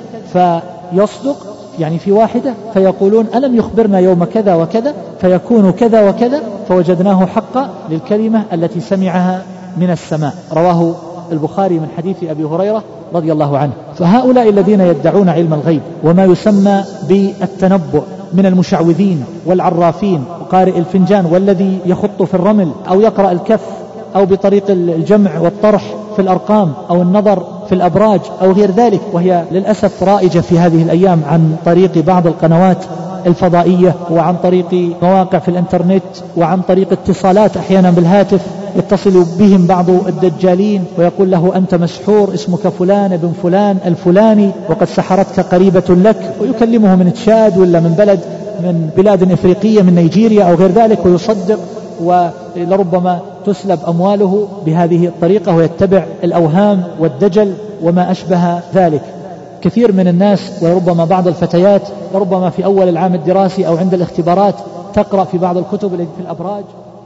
فيصدق، يعني في واحدة، فيقولون ألم يخبرنا يوم كذا وكذا، فيكون كذا وكذا، فوجدناه حقا للكلمة التي سمعها من السماء. رواه البخاري من حديث أبي هريرة رضي الله عنه. فهؤلاء الذين يدعون علم الغيب وما يسمى بالتنبؤ من المشعوذين والعرافين وقارئ الفنجان والذي يخط في الرمل أو يقرأ الكف أو بطريق الجمع والطرح في الأرقام أو النظر في الأبراج أو غير ذلك، وهي للأسف رائجة في هذه الأيام عن طريق بعض القنوات الفضائية وعن طريق مواقع في الانترنت وعن طريق اتصالات أحيانا بالهاتف يتصل بهم بعض الدجالين ويقول له أنت مسحور، اسمك فلان ابن فلان الفلاني وقد سحرتك قريبة لك، ويكلمه من تشاد ولا من بلد من بلاد إفريقية من نيجيريا أو غير ذلك ويصدق، ولربما تسلب أمواله بهذه الطريقة ويتبع الأوهام والدجل وما أشبه ذلك. كثير من الناس وربما بعض الفتيات ربما في أول العام الدراسي أو عند الاختبارات تقرأ في بعض الكتب التي في الأبراج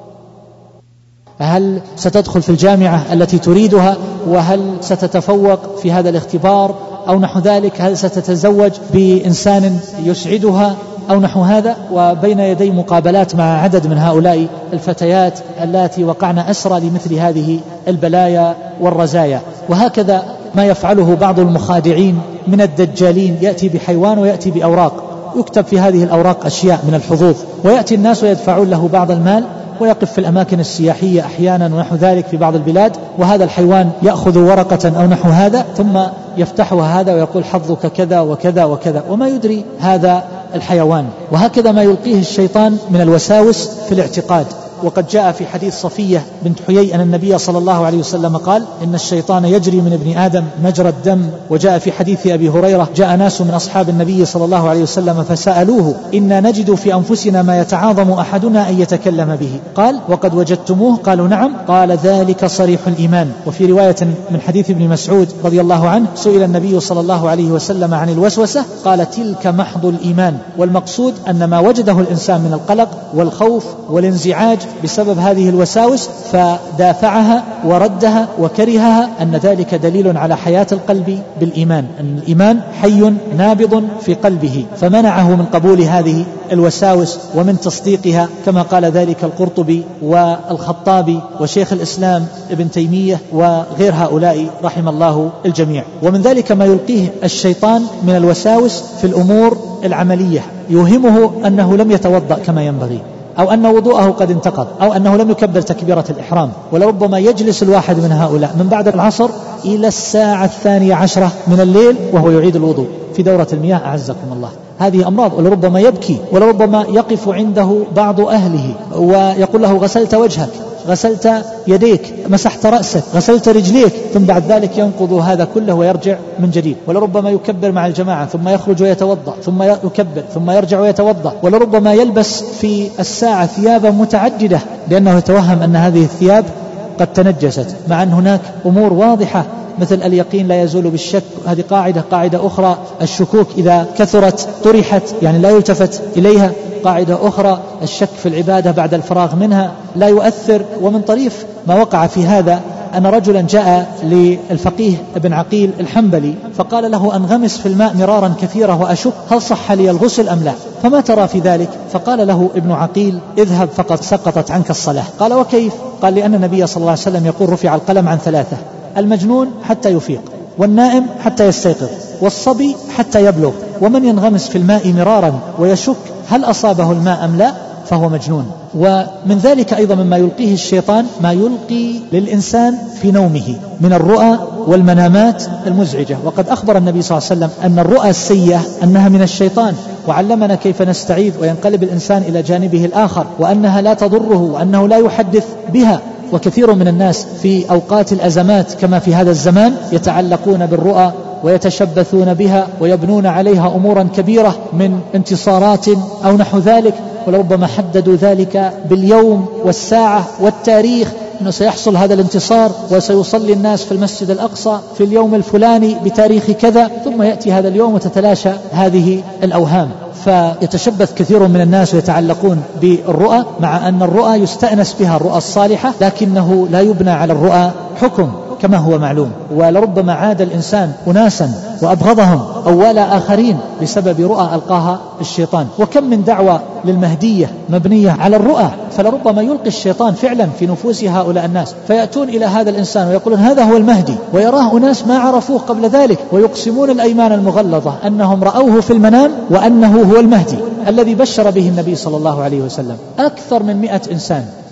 هل ستدخل في الجامعة التي تريدها، وهل ستتفوق في هذا الاختبار أو نحو ذلك، هل ستتزوج بإنسان يسعدها أو نحو هذا. وبين يدي مقابلات مع عدد من هؤلاء الفتيات التي وقعن أسرى لمثل هذه البلايا والرزايا. وهكذا ما يفعله بعض المخادعين من الدجالين، يأتي بحيوان ويأتي بأوراق، يكتب في هذه الأوراق أشياء من الحظوظ، ويأتي الناس ويدفعون له بعض المال ويقف في الأماكن السياحية أحيانا ونحو ذلك في بعض البلاد، وهذا الحيوان يأخذ ورقة أو نحو هذا ثم يفتحها هذا ويقول حظك كذا وكذا وكذا، وما يدري هذا الحيوان. وهكذا ما يلقيه الشيطان من الوساوس في الاعتقاد. وقد جاء في حديث صفية بنت حيي أن النبي صلى الله عليه وسلم قال إن الشيطان يجري من ابن آدم مجرى الدم. وجاء في حديث أبي هريرة جاء ناس من أصحاب النبي صلى الله عليه وسلم فسألوه إنا نجد في أنفسنا ما يتعاظم أحدنا أن يتكلم به، قال وقد وجدتموه؟ قالوا نعم. قال ذلك صريح الإيمان. وفي رواية من حديث ابن مسعود رضي الله عنه سئل النبي صلى الله عليه وسلم عن الوسوسة قال تلك محض الإيمان. والمقصود أن ما وجده الإنسان من القلق والخوف والانزعاج بسبب هذه الوساوس فدافعها وردها وكرهها، أن ذلك دليل على حياة القلب بالإيمان، أن الإيمان حي نابض في قلبه، فمنعه من قبول هذه الوساوس ومن تصديقها، كما قال ذلك القرطبي والخطابي وشيخ الإسلام ابن تيمية وغير هؤلاء رحم الله الجميع. ومن ذلك ما يلقيه الشيطان من الوساوس في الأمور العملية، يوهمه أنه لم يتوضأ كما ينبغي، أو أن وضوءه قد انتقض، أو أنه لم يكبر تكبيرة الإحرام. ولربما يجلس الواحد من هؤلاء من بعد العصر إلى الساعة 12 من الليل وهو يعيد الوضوء في دورة المياه أعزكم الله. هذه أمراض. ولربما يبكي، ولربما يقف عنده بعض أهله ويقول له غسلت وجهك، غسلت يديك، مسحت رأسك، غسلت رجليك، ثم بعد ذلك ينقض هذا كله ويرجع من جديد. ولربما يكبر مع الجماعة ثم يخرج ويتوضأ ثم يكبر ثم يرجع ويتوضأ. ولربما يلبس في الساعة ثيابا متعددة لأنه يتوهم أن هذه الثياب قد تنجست، مع أن هناك أمور واضحة مثل اليقين لا يزول بالشك. هذه قاعدة أخرى، الشكوك إذا كثرت طرحت يعني لا يلتفت إليها. قاعدة أخرى الشك في العبادة بعد الفراغ منها لا يؤثر. ومن طريف ما وقع في هذا أن رجلا جاء للفقيه ابن عقيل الحنبلي فقال له أنغمس في الماء مرارا كثيرا وأشك هل صح لي الغسل أم لا، فما ترى في ذلك؟ فقال له ابن عقيل اذهب فقد سقطت عنك الصلاة. قال وكيف؟ قال لأن النبي صلى الله عليه وسلم يقول رفع القلم عن 3: المجنون حتى يفيق، والنائم حتى يستيقظ، والصبي حتى يبلغ، ومن ينغمس في الماء مرارا ويشك هل أصابه الماء أم لا فهو مجنون. ومن ذلك أيضا مما يلقيه الشيطان ما يلقي للإنسان في نومه من الرؤى والمنامات المزعجة. وقد أخبر النبي صلى الله عليه وسلم أن الرؤى السيئة أنها من الشيطان، وعلمنا كيف نستعيذ وينقلب الإنسان إلى جانبه الآخر، وأنها لا تضره وأنه لا يحدث بها. وكثير من الناس في أوقات الأزمات كما في هذا الزمان يتعلقون بالرؤى ويتشبثون بها ويبنون عليها أمورا كبيرة من انتصارات أو نحو ذلك، ولربما حددوا ذلك باليوم والساعة والتاريخ أنه سيحصل هذا الانتصار وسيصلي الناس في المسجد الأقصى في اليوم الفلاني بتاريخ كذا، ثم يأتي هذا اليوم وتتلاشى هذه الأوهام. فيتشبث كثير من الناس ويتعلقون بالرؤى، مع أن الرؤى يستأنس بها الرؤى الصالحة، لكنه لا يبنى على الرؤى حكم كما هو معلوم. ولربما عاد الإنسان أناسا وأبغضهم أو والى آخرين بسبب رؤى ألقاها الشيطان. وكم من دعوة للمهدية مبنية على الرؤى، فلربما يلقي الشيطان فعلا في نفوس هؤلاء الناس فيأتون إلى هذا الإنسان ويقولون هذا هو المهدي، ويراه أناس ما عرفوه قبل ذلك ويقسمون الأيمان المغلظة أنهم رأوه في المنام وأنه هو المهدي الذي بشر به النبي صلى الله عليه وسلم. أكثر من 100 إنسان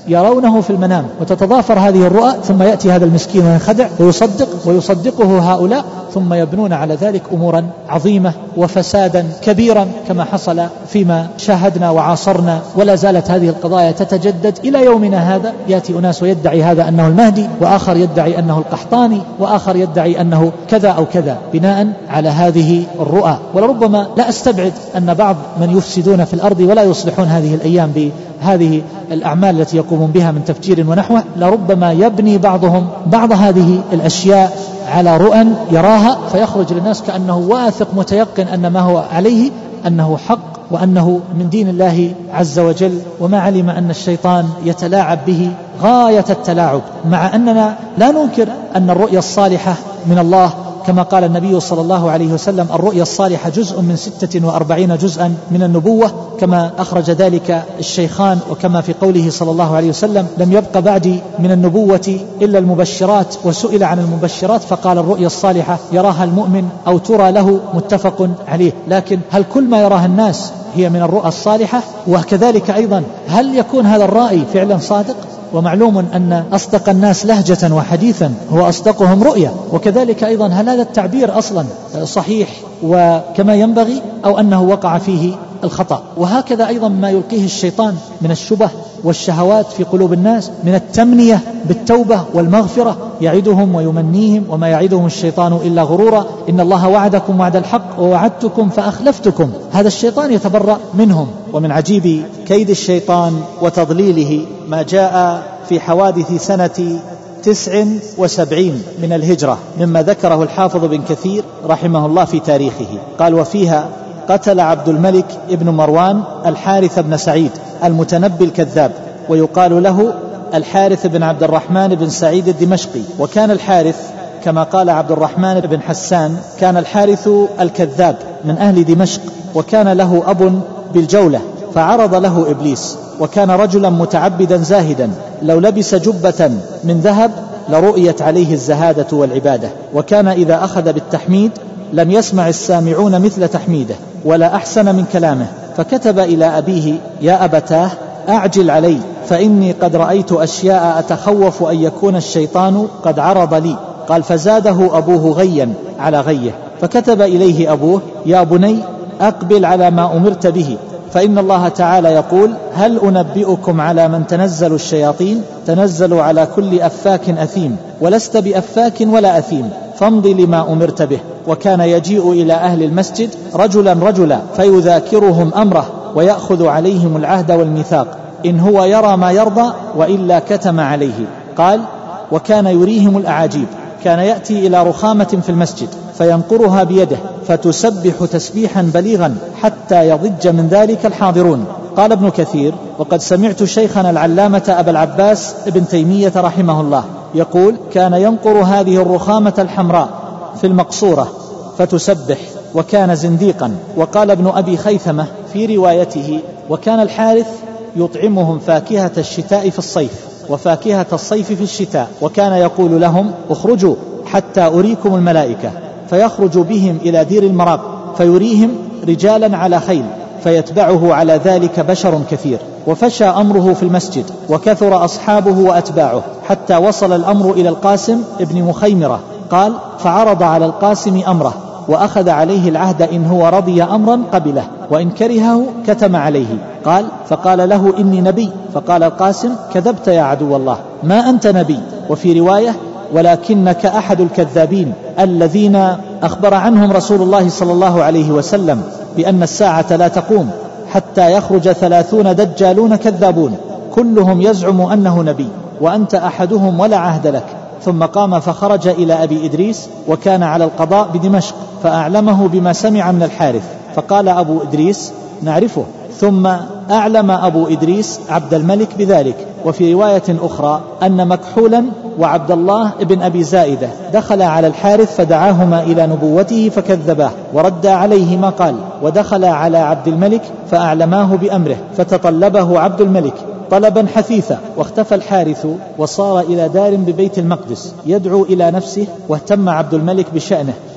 يرونه في المنام وتتضافر هذه الرؤى، ثم يأتي هذا المسكين وينخدع ويصدقه هؤلاء، ثم يبنون على ذلك أمورا عظيمة وفسادا كبيرا كما حصل فيما شاهدنا وعاصرنا. ولا زالت هذه القضايا تتجدد إلى يومنا هذا. يأتي أناس ويدعي هذا أنه المهدي، وآخر يدعي أنه القحطاني، وآخر يدعي أنه كذا أو كذا، بناء على هذه الرؤى. ولربما لا أستبعد أن بعض من يفسدون في الأرض ولا يصلحون هذه الأيام بهذه الأعمال التي يقومون بها من تفجير ونحوه، لربما يبني بعضهم بعض هذه الأشياء على رؤى يراها، فيخرج للناس كأنه واثق متيقن أن ما هو عليه أنه حق وأنه من دين الله عز وجل، وما علم أن الشيطان يتلاعب به غاية التلاعب. مع أننا لا ننكر أن الرؤيا الصالحة من الله، كما قال النبي صلى الله عليه وسلم: الرؤيا الصالحة جزء من 46 جزءا من النبوة، كما أخرج ذلك الشيخان، وكما في قوله صلى الله عليه وسلم: لم يبق بعدي من النبوة إلا المبشرات. وسئل عن المبشرات فقال: الرؤيا الصالحة يراها المؤمن أو ترى له، متفق عليه. لكن هل كل ما يراها الناس هي من الرؤى الصالحة؟ وكذلك أيضا هل يكون هذا الرائي فعلا صادق؟ ومعلوم أن أصدق الناس لهجة وحديثا هو أصدقهم رؤيا. وكذلك أيضا هل هذا التعبير أصلا صحيح وكما ينبغي، أو أنه وقع فيه الخطأ؟ وهكذا أيضا ما يلقيه الشيطان من الشبه والشهوات في قلوب الناس، من التمنية بالتوبة والمغفرة، يعدهم ويمنيهم وما يعدهم الشيطان إلا غرورا. إن الله وعدكم وعد الحق ووعدتكم فأخلفتكم. هذا الشيطان يتبرأ منهم. ومن عجيب كيد الشيطان وتضليله ما جاء في حوادث سنة 79 من الهجرة، مما ذكره الحافظ بن كثير رحمه الله في تاريخه. قال: وفيها قتل عبد الملك ابن مروان الحارث بن سعيد المتنبي الكذاب، ويقال له الحارث بن عبد الرحمن بن سعيد الدمشقي. وكان الحارث كما قال عبد الرحمن بن حسان: كان الحارث الكذاب من أهل دمشق، وكان له أب بالجولة، فعرض له إبليس، وكان رجلا متعبدا زاهدا، لو لبس جبة من ذهب لرؤيت عليه الزهادة والعبادة. وكان إذا أخذ بالتحميد لم يسمع السامعون مثل تحميده ولا أحسن من كلامه، فكتب إلى أبيه: يا أبتاه أعجل علي، فإني قد رأيت أشياء أتخوف أن يكون الشيطان قد عرض لي. قال: فزاده أبوه غيا على غيه، فكتب إليه أبوه: يا بني أقبل على ما أمرت به، فإن الله تعالى يقول: هل أنبئكم على من تنزل الشياطين؟ تنزل على كل أفاك أثيم، ولست بأفاك ولا أثيم، فامض لما أمرت به. وكان يجيء إلى أهل المسجد رجلا فيذاكرهم أمره ويأخذ عليهم العهد والميثاق، إن هو يرى ما يرضى وإلا كتم عليه. قال: وكان يريهم الأعاجيب. كان يأتي إلى رخامة في المسجد فينقرها بيده فتسبح تسبيحا بليغا حتى يضج من ذلك الحاضرون. قال ابن كثير: وقد سمعت شيخنا العلامة أبا العباس ابن تيمية رحمه الله يقول: كان ينقر هذه الرخامة الحمراء في المقصورة فتسبح، وكان زنديقا. وقال ابن أبي خيثمة في روايته: وكان الحارث يطعمهم فاكهة الشتاء في الصيف وفاكهة الصيف في الشتاء، وكان يقول لهم: اخرجوا حتى أريكم الملائكة، فيخرج بهم إلى دير المراق فيريهم رجالا على خيل، فيتبعه على ذلك بشر كثير. وفشى أمره في المسجد وكثر أصحابه وأتباعه، حتى وصل الأمر إلى القاسم ابن مخيمرة. قال: فعرض على القاسم أمره وأخذ عليه العهد، إن هو رضي أمرا قبله، وإن كرهه كتم عليه. قال: فقال له: إني نبي. فقال القاسم: كذبت يا عدو الله، ما أنت نبي. وفي رواية: ولكنك أحد الكذابين الذين أخبر عنهم رسول الله صلى الله عليه وسلم بأن الساعة لا تقوم حتى يخرج 30 دجالون كذابون كلهم يزعم أنه نبي، وأنت أحدهم ولا عهد لك. ثم قام فخرج إلى أبي إدريس، وكان على القضاء بدمشق، فأعلمه بما سمع من الحارث. فقال أبو إدريس: نعرفه. ثم أعلم أبو إدريس عبد الملك بذلك. وفي رواية أخرى أن مكحولا وعبد الله بن أبي زائدة دخل على الحارث فدعاهما إلى نبوته فكذباه ورد عليه ما قال، ودخل على عبد الملك فأعلماه بأمره، فتطلبه عبد الملك طلبا حثيثا، واختفى الحارث وصار إلى دار ببيت المقدس يدعو إلى نفسه، واهتم عبد الملك بشأنه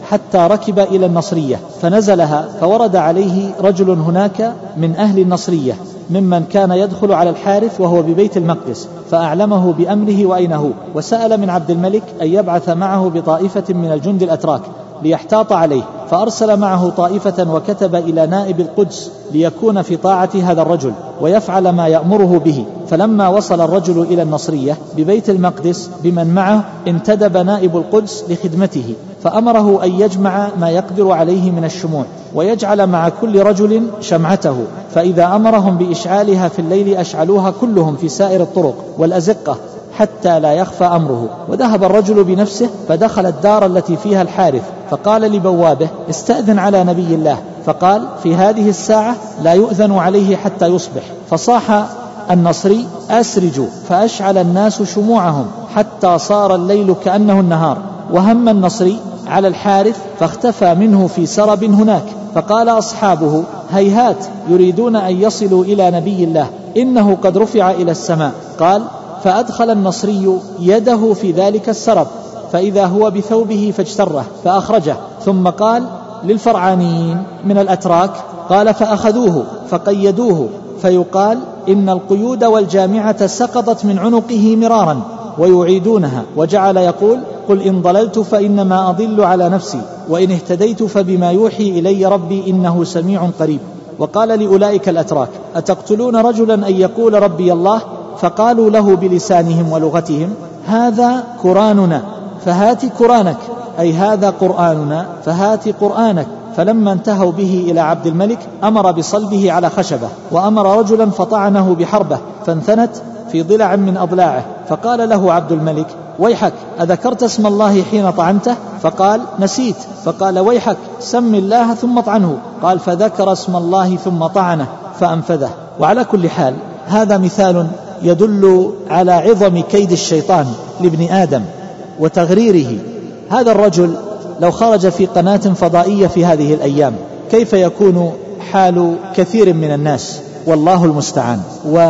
حتى ركب إلى النصرية فنزلها، فورد عليه رجل هناك من أهل النصرية ممن كان يدخل على الحارث وهو ببيت المقدس، فأعلمه بأمره وأين هو، وسأل من عبد الملك أن يبعث معه بطائفة من الجند الأتراك ليحتاط عليه، فأرسل معه طائفة وكتب إلى نائب القدس ليكون في طاعة هذا الرجل ويفعل ما يأمره به. فلما وصل الرجل إلى النصرية ببيت المقدس بمن معه انتدب نائب القدس لخدمته، فأمره أن يجمع ما يقدر عليه من الشموع ويجعل مع كل رجل شمعته، فإذا أمرهم بإشعالها في الليل أشعلوها كلهم في سائر الطرق والأزقة حتى لا يخفى أمره. وذهب الرجل بنفسه فدخل الدار التي فيها الحارث، فقال لبوابه: استأذن على نبي الله، فقال: في هذه الساعة لا يؤذن عليه حتى يصبح. فصاح النصري: أسرجوا، فأشعل الناس شموعهم حتى صار الليل كأنه النهار. وهم النصري على الحارث فاختفى منه في سرب هناك، فقال أصحابه: هيهات، يريدون أن يصلوا إلى نبي الله، إنه قد رفع إلى السماء. قال: فأدخل النصري يده في ذلك السرب فإذا هو بثوبه فاجتره فأخرجه، ثم قال للفرعانيين من الأتراك، قال: فأخذوه فقيدوه، فيقال إن القيود والجامعة سقطت من عنقه مرارا ويعيدونها، وجعل يقول: قل إن ضللت فإنما أضل على نفسي، وإن اهتديت فبما يوحي إلي ربي إنه سميع قريب. وقال لأولئك الأتراك: أتقتلون رجلا أن يقول ربي الله؟ فقالوا له بلسانهم ولغتهم: هذا قرآننا فهات قرآنك، أي هذا قرآننا فهات قرآنك. فلما انتهوا به إلى عبد الملك أمر بصلبه على خشبة، وأمر رجلا فطعنه بحربة فانثنت في ضلع من أضلاعه، فقال له عبد الملك: ويحك، أذكرت اسم الله حين طعنته؟ فقال: نسيت. فقال: ويحك، سم الله ثم طعنه. قال: فذكر اسم الله ثم طعنه فأنفذه. وعلى كل حال هذا مثال يدل على عظم كيد الشيطان لابن آدم وتغريره. هذا الرجل لو خرج في قناة فضائية في هذه الأيام كيف يكون حال كثير من الناس؟ والله المستعان.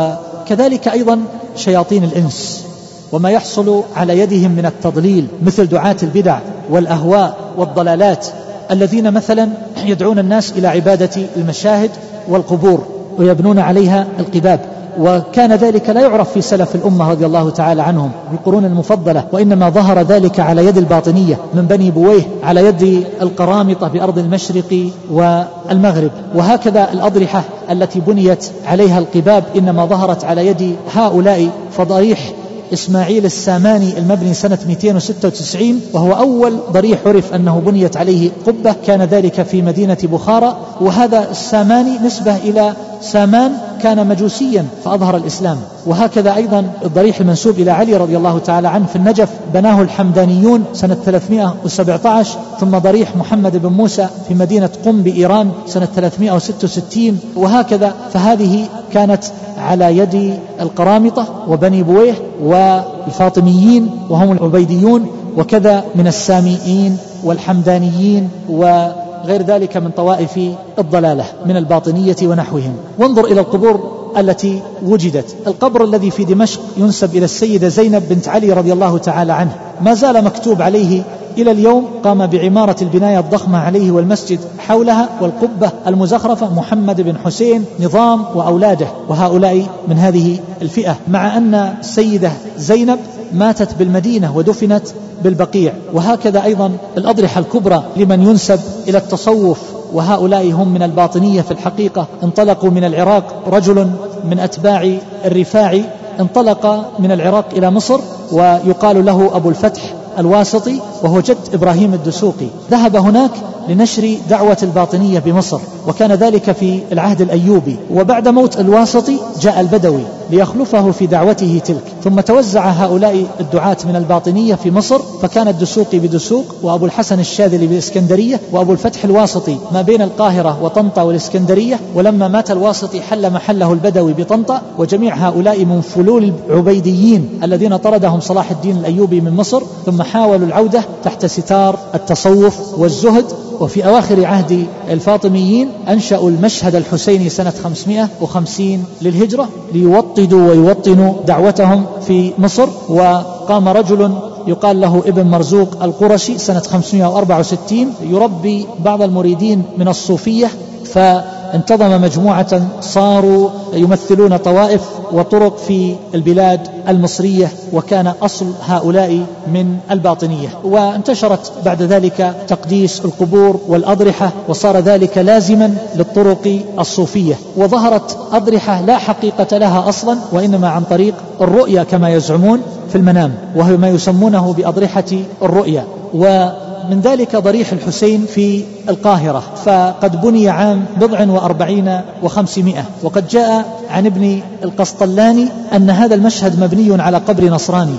وكذلك أيضا شياطين الإنس وما يحصل على يدهم من التضليل، مثل دعاة البدع والأهواء والضلالات الذين مثلا يدعون الناس إلى عبادة المشاهد والقبور ويبنون عليها القباب، وكان ذلك لا يعرف في سلف الأمة رضي الله تعالى عنهم بالقرون المفضلة، وإنما ظهر ذلك على يد الباطنية من بني بويه، على يد القرامطة بأرض المشرق والمغرب. وهكذا الأضرحة التي بنيت عليها القباب إنما ظهرت على يد هؤلاء. فضريح إسماعيل الساماني المبني سنة 296 وهو أول ضريح عرف أنه بنيت عليه قبة، كان ذلك في مدينة بخارى. وهذا الساماني نسبة إلى سامان كان مجوسيا فأظهر الإسلام. وهكذا أيضا الضريح المنسوب إلى علي رضي الله تعالى عنه في النجف بناه الحمدانيون سنة 317، ثم ضريح محمد بن موسى في مدينة قم بإيران سنة 366. وهكذا فهذه كانت على يد القرامطة وبني بويه والفاطميين وهم العبيديون، وكذا من الساميين والحمدانيين وغير ذلك من طوائف الضلالة من الباطنية ونحوهم. وانظر إلى القبور التي وجدت. القبر الذي في دمشق ينسب إلى السيدة زينب بنت علي رضي الله تعالى عنه ما زال مكتوب عليه إلى اليوم. قام بعمارة البناية الضخمة عليه والمسجد حولها والقبة المزخرفة محمد بن حسين نظام وأولاده، وهؤلاء من هذه الفئة، مع أن السيدة زينب ماتت بالمدينة ودفنت بالبقيع. وهكذا أيضا الأضرحة الكبرى لمن ينسب إلى التصوف، وهؤلاء هم من الباطنية في الحقيقة. انطلقوا من العراق، رجل من أتباع الرفاعي انطلق من العراق إلى مصر ويقال له أبو الفتح الواسطي وهو جد إبراهيم الدسوقي، ذهب هناك لنشر دعوة الباطنية بمصر، وكان ذلك في العهد الأيوبي. وبعد موت الواسطي جاء البدوي ليخلفه في دعوته تلك، ثم توزع هؤلاء الدعاة من الباطنية في مصر، فكان الدسوقي بدسوق، وأبو الحسن الشاذلي بإسكندرية، وأبو الفتح الواسطي ما بين القاهرة وطنطا والإسكندرية. ولما مات الواسطي حل محله البدوي بطنطا. وجميع هؤلاء من فلول العبيديين الذين طردهم صلاح الدين الأيوبي من مصر، ثم حاولوا العودة تحت ستار التصوف والزهد. وفي أواخر عهد الفاطميين أنشأوا المشهد الحسيني سنة 550 للهجرة ليوطدوا ويوطنوا دعوتهم في مصر. وقام رجل يقال له ابن مرزوق القرشي سنة 564 يربي بعض المريدين من الصوفية، فانتظم مجموعة صاروا يمثلون طوائف وطرق في البلاد المصرية، وكان أصل هؤلاء من الباطنية. وانتشرت بعد ذلك تقديس القبور والأضرحة، وصار ذلك لازما للطرق الصوفية، وظهرت أضرحة لا حقيقة لها أصلا، وإنما عن طريق الرؤيا كما يزعمون في المنام، وهو ما يسمونه بأضرحة الرؤيا. ومن ذلك ضريح الحسين في القاهرة، فقد بني عام 47 و500، وقد جاء عن ابن القسطلاني أن هذا المشهد مبني على قبر نصراني.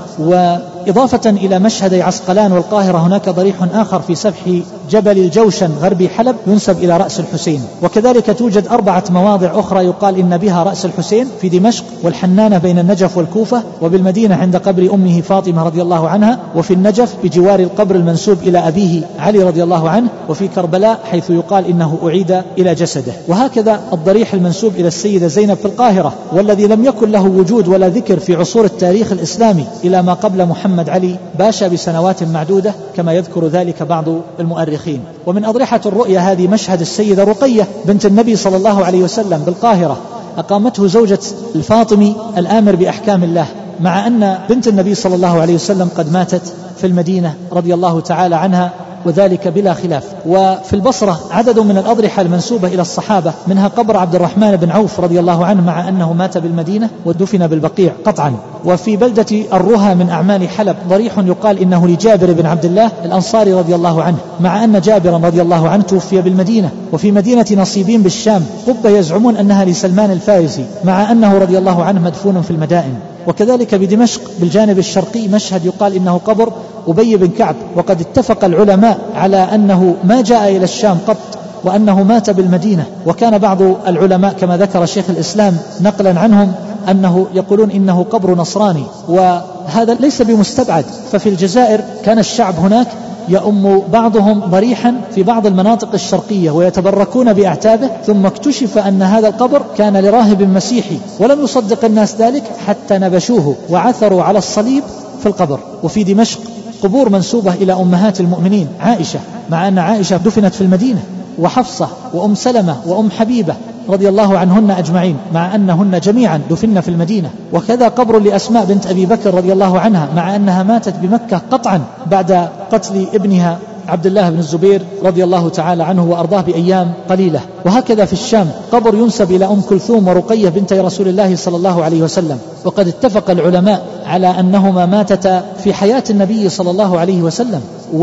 وإضافة إلى مشهدي عسقلان والقاهرة هناك ضريح آخر في سفح جبل الجوشن غربي حلب ينسب إلى رأس الحسين. وكذلك توجد 4 مواضع أخرى يقال إن بها رأس الحسين، في دمشق والحنانة بين النجف والكوفة، وبالمدينة عند قبر أمه فاطمة رضي الله عنها، وفي النجف بجوار القبر المنسوب إلى أبيه علي رضي الله عنه، وفي كربلاء حيث يقال إنه أعيد إلى جسده. وهكذا الضريح المنسوب إلى السيدة زينب في القاهرة، والذي لم يكن له وجود ولا ذكر في عصور التاريخ الإسلامي إلى ما قبل محمد علي باشا بسنوات معدودة، كما يذكر ذلك بعض المؤرخين. ومن أضرحة الرؤيا هذه مشهد السيدة رقية بنت النبي صلى الله عليه وسلم بالقاهرة، أقامته زوجة الفاطمي الآمر بأحكام الله، مع أن بنت النبي صلى الله عليه وسلم قد ماتت في المدينة رضي الله تعالى عنها، وذلك بلا خلاف. وفي البصرة عدد من الأضرحة المنسوبة إلى الصحابة، منها قبر عبد الرحمن بن عوف رضي الله عنه، مع أنه مات بالمدينة ودفن بالبقيع قطعا. وفي بلدة الرها من أعمال حلب ضريح يقال إنه لجابر بن عبد الله الأنصاري رضي الله عنه، مع أن جابرا رضي الله عنه توفي بالمدينة. وفي مدينة نصيبين بالشام قبة يزعمون أنها لسلمان الفارسي، مع أنه رضي الله عنه مدفون في المدائن. وكذلك بدمشق بالجانب الشرقي مشهد يقال إنه قبر أبي بن كعب، وقد اتفق العلماء على أنه ما جاء إلى الشام قط، وأنه مات بالمدينة. وكان بعض العلماء كما ذكر شيخ الإسلام نقلا عنهم أنه يقولون إنه قبر نصراني، وهذا ليس بمستبعد. ففي الجزائر كان الشعب هناك يؤم بعضهم ضريحا في بعض المناطق الشرقية ويتبركون بأعتابه، ثم اكتشف أن هذا القبر كان لراهب مسيحي، ولم يصدق الناس ذلك حتى نبشوه وعثروا على الصليب في القبر. وفي دمشق قبور منسوبة إلى أمهات المؤمنين، عائشة، مع أن عائشة دفنت في المدينة، وحفصة وأم سلمة وأم حبيبة رضي الله عنهن أجمعين، مع أنهن جميعا دفن في المدينة. وكذا قبر لأسماء بنت أبي بكر رضي الله عنها، مع أنها ماتت بمكة قطعا بعد قتل ابنها عبد الله بن الزبير رضي الله تعالى عنه وأرضاه بأيام قليلة. وهكذا في الشام قبر ينسب إلى أم كلثوم ورقية بنتي رسول الله صلى الله عليه وسلم، وقد اتفق العلماء على أنهما ماتتا في حياة النبي صلى الله عليه وسلم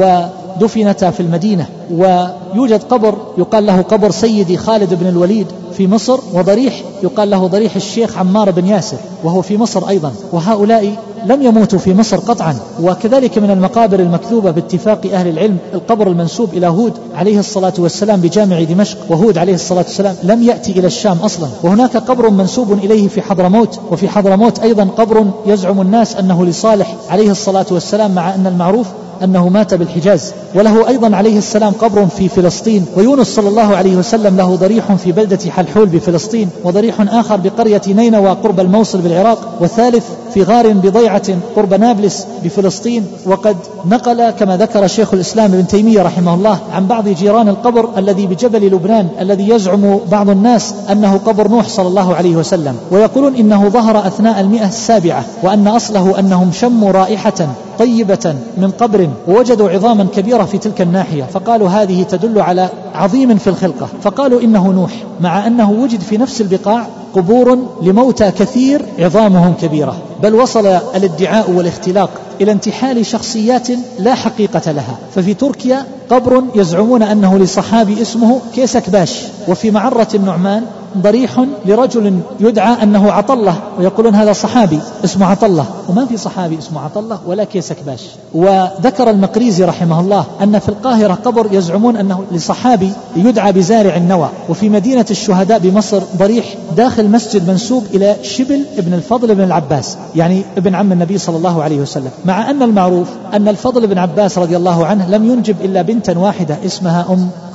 ودفنتا في المدينة. ويوجد قبر يقال له قبر سيدي خالد بن الوليد في مصر، وضريح يقال له ضريح الشيخ عمار بن ياسر وهو في مصر أيضا، وهؤلاء لم يموتوا في مصر قطعا. وكذلك من المقابر المكذوبة باتفاق أهل العلم القبر المنسوب إلى هود عليه الصلاة والسلام بجامع دمشق، وهود عليه الصلاة والسلام لم يأتي إلى الشام أصلا. وهناك قبر منسوب إليه في حضرموت، وفي حضرموت أيضا قبر يزعم الناس أنه لصالح عليه الصلاة والسلام، مع أن المعروف أنه مات بالحجاز. وله أيضا عليه السلام قبر في فلسطين. ويونس صلى الله عليه وسلم له ضريح في بلدة حلحول بفلسطين، وضريح آخر بقرية نينوى قرب الموصل بالعراق، والثالث في غار بضيعة قرب نابلس بفلسطين. وقد نقل كما ذكر شيخ الإسلام ابن تيمية رحمه الله عن بعض جيران القبر الذي بجبل لبنان، الذي يزعم بعض الناس أنه قبر نوح صلى الله عليه وسلم، ويقولون إنه ظهر أثناء 107، وأن أصله أنهم شموا رائحة طيبة من قبر ووجدوا عظاما كبيرة في تلك الناحية، فقالوا هذه تدل على عظيم في الخلقة، فقالوا إنه نوح، مع أنه وجد في نفس البقاع قبور لموتى كثير عظامهم كبيرة. بل وصل الادعاء والاختلاق إلى انتحال شخصيات لا حقيقة لها. ففي تركيا قبر يزعمون أنه لصحابي اسمه كيسك باش، وفي معرة النعمان ضريح لرجل يدعى أنه عطلة، ويقولون هذا صحابي اسمه عطلة، وما في صحابي اسمه عطلة ولا كيسك باش. وذكر المقريزي رحمه الله أن في القاهرة قبر يزعمون أنه لصحابي يدعى بزارع النوى. وفي مدينة الشهداء بمصر ضريح داخل مسجد منسوب إلى شبل ابن الفضل بن العباس، يعني ابن عم النبي صلى الله عليه وسلم، مع أن المعروف أن الفضل بن عباس رضي الله عنه لم ينجب إلا بنتا واحدة اسمها أم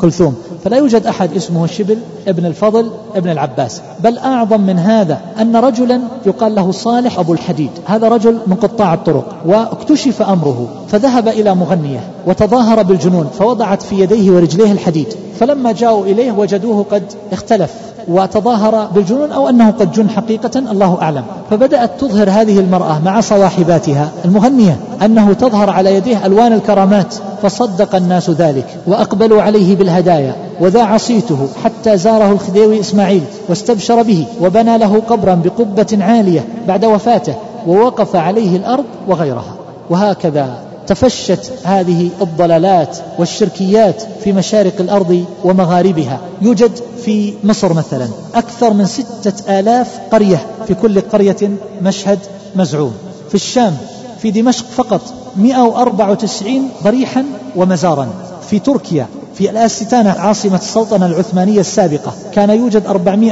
كلثوم، فلا يوجد أحد اسمه شبل ابن الفضل ابن العباس. بل أعظم من هذا أن رجلا يقال له صالح أبو الحديد، هذا رجل من قطاع الطرق، واكتشف أمره فذهب إلى مغنية وتظاهر بالجنون، فوضعت في يديه ورجليه الحديد، فلما جاءوا إليه وجدوه قد اختلف وتظاهر بالجنون أو أنه قد جن حقيقة، الله أعلم. فبدأت تظهر هذه المرأة مع صواحباتها المغنية أنه تظهر على يديه ألوان الكرامات، فصدق الناس ذلك وأقبلوا عليه بالهدايا، وذاع صيته حتى زاره الخديوي إسماعيل واستبشر به، وبنى له قبرا بقبة عالية بعد وفاته، ووقف عليه الأرض وغيرها. وهكذا تفشت هذه الضلالات والشركيات في مشارق الأرض ومغاربها. يوجد في مصر مثلا أكثر من 6000 قرية، في كل قرية مشهد مزعوم. في الشام في دمشق فقط 194 ضريحا ومزارا. في تركيا في الآستانة عاصمة السلطنة العثمانية السابقة كان يوجد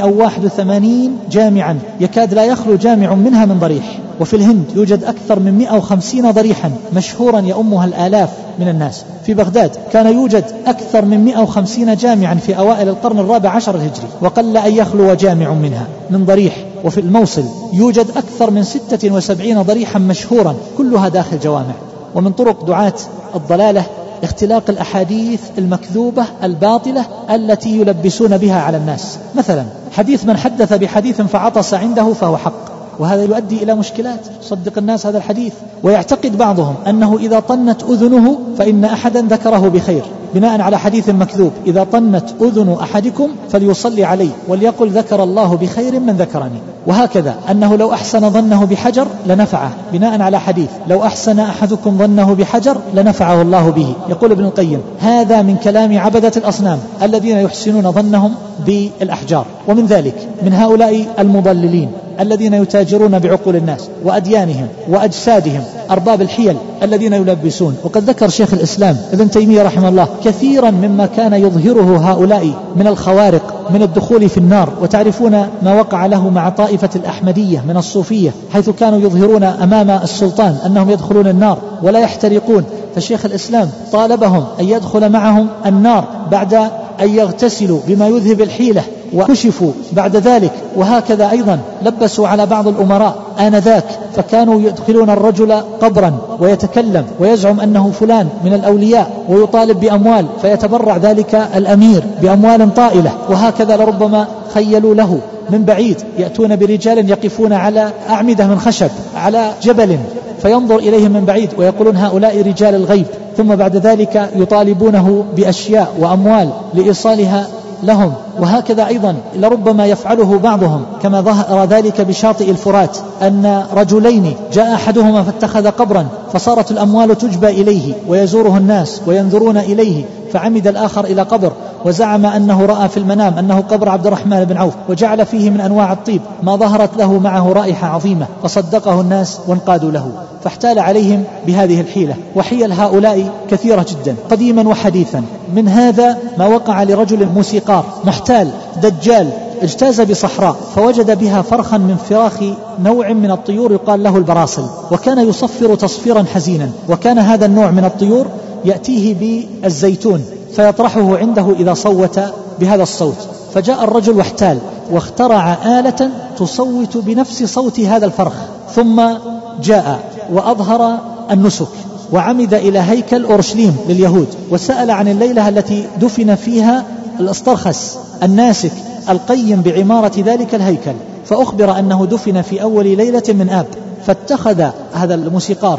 481 جامعا، يكاد لا يخلو جامع منها من ضريح. وفي الهند يوجد أكثر من 150 ضريحا مشهورا يؤمها الآلاف من الناس. في بغداد كان يوجد أكثر من 150 جامعا في أوائل القرن الرابع عشر الهجري، وقل أن يخلو جامع منها من ضريح. وفي الموصل يوجد أكثر من 76 ضريحا مشهورا، كلها داخل جوامع. ومن طرق دعاة الضلالة اختلاق الأحاديث المكذوبة الباطلة التي يلبسون بها على الناس. مثلا حديث من حدث بحديث فعطس عنده فهو حق، وهذا يؤدي إلى مشكلات. صدق الناس هذا الحديث. ويعتقد بعضهم أنه إذا طنت أذنه فإن أحدا ذكره بخير، بناء على حديث مكذوب: إذا طنت أذن أحدكم فليصلي علي وليقل ذكر الله بخير من ذكرني. وهكذا أنه لو أحسن ظنه بحجر لنفعه، بناء على حديث: لو أحسن أحدكم ظنه بحجر لنفعه الله به. يقول ابن القيم: هذا من كلام عبدة الأصنام الذين يحسنون ظنهم بالأحجار. ومن ذلك من هؤلاء المضللين الذين يتاجرون بعقول الناس وأديانهم وأجسادهم، أرباب الحيل الذين يلبسون. وقد ذكر شيخ الإسلام ابن تيمية رحمه الله كثيرا مما كان يظهره هؤلاء من الخوارق، من الدخول في النار. وتعرفون ما وقع له مع طائفة الأحمدية من الصوفية، حيث كانوا يظهرون أمام السلطان أنهم يدخلون النار ولا يحترقون، فشيخ الإسلام طالبهم أن يدخل معهم النار بعد أن يغتسلوا بما يذهب الحيلة، وكشفوا بعد ذلك. وهكذا أيضا لبسوا على بعض الأمراء آنذاك، فكانوا يدخلون الرجل قبرا ويتكلم ويزعم أنه فلان من الأولياء ويطالب بأموال، فيتبرع ذلك الأمير بأموال طائلة. وهكذا لربما خيلوا له من بعيد، يأتون برجال يقفون على أعمدة من خشب على جبل، فينظر إليهم من بعيد ويقولون هؤلاء رجال الغيب، ثم بعد ذلك يطالبونه بأشياء وأموال لإيصالها لهم. وهكذا أيضا لربما يفعله بعضهم، كما ظهر ذلك بشاطئ الفرات، أن رجلين جاء أحدهما فاتخذ قبرا، فصارت الأموال تجبى إليه ويزوره الناس وينظرون إليه، فعمد الآخر إلى قبر وزعم أنه رأى في المنام أنه قبر عبد الرحمن بن عوف، وجعل فيه من أنواع الطيب ما ظهرت له معه رائحة عظيمة، فصدقه الناس وانقادوا له، فاحتال عليهم بهذه الحيلة. وحيل هؤلاء كثيرة جدا قديما وحديثا. من هذا ما وقع لرجل موسيقار محتال دجال، اجتاز بصحراء فوجد بها فرخا من فراخ نوع من الطيور يقال له البراصل، وكان يصفر تصفيرا حزينا. وكان هذا النوع من الطيور يأتيه بالزيتون فيطرحه عنده إذا صوت بهذا الصوت. فجاء الرجل واحتال واخترع آلة تصوت بنفس صوت هذا الفرخ، ثم جاء وأظهر النسك وعمد إلى هيكل أورشليم لليهود، وسأل عن الليلة التي دفن فيها الأسطرخس الناسك القيم بعمارة ذلك الهيكل، فأخبر أنه دفن في أول ليلة من آب. فاتخذ هذا الموسيقار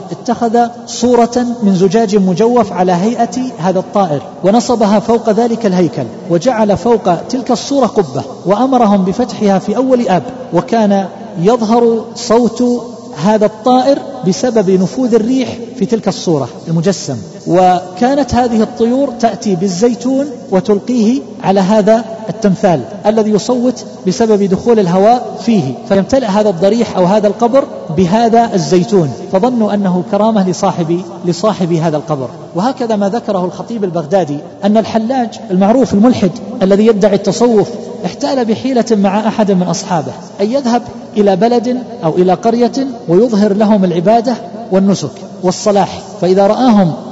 صورة من زجاج مجوف على هيئة هذا الطائر ونصبها فوق ذلك الهيكل، وجعل فوق تلك الصورة قبة، وأمرهم بفتحها في أول آب، وكان يظهر صوت هذا الطائر بسبب نفوذ الريح في تلك الصورة المجسم. وكانت هذه الطيور تأتي بالزيتون وتلقيه على هذا التمثال الذي يصوت بسبب دخول الهواء فيه، فيمتلئ هذا الضريح أو هذا القبر بهذا الزيتون، فظنوا أنه كرامة لصاحب هذا القبر. وهكذا ما ذكره الخطيب البغدادي أن الحلاج المعروف الملحد الذي يدعي التصوف احتال بحيلة مع أحد من أصحابه أن يذهب إلى بلد أو إلى قرية ويظهر لهم العبادة والنسك والصلاح، فإذا رآهم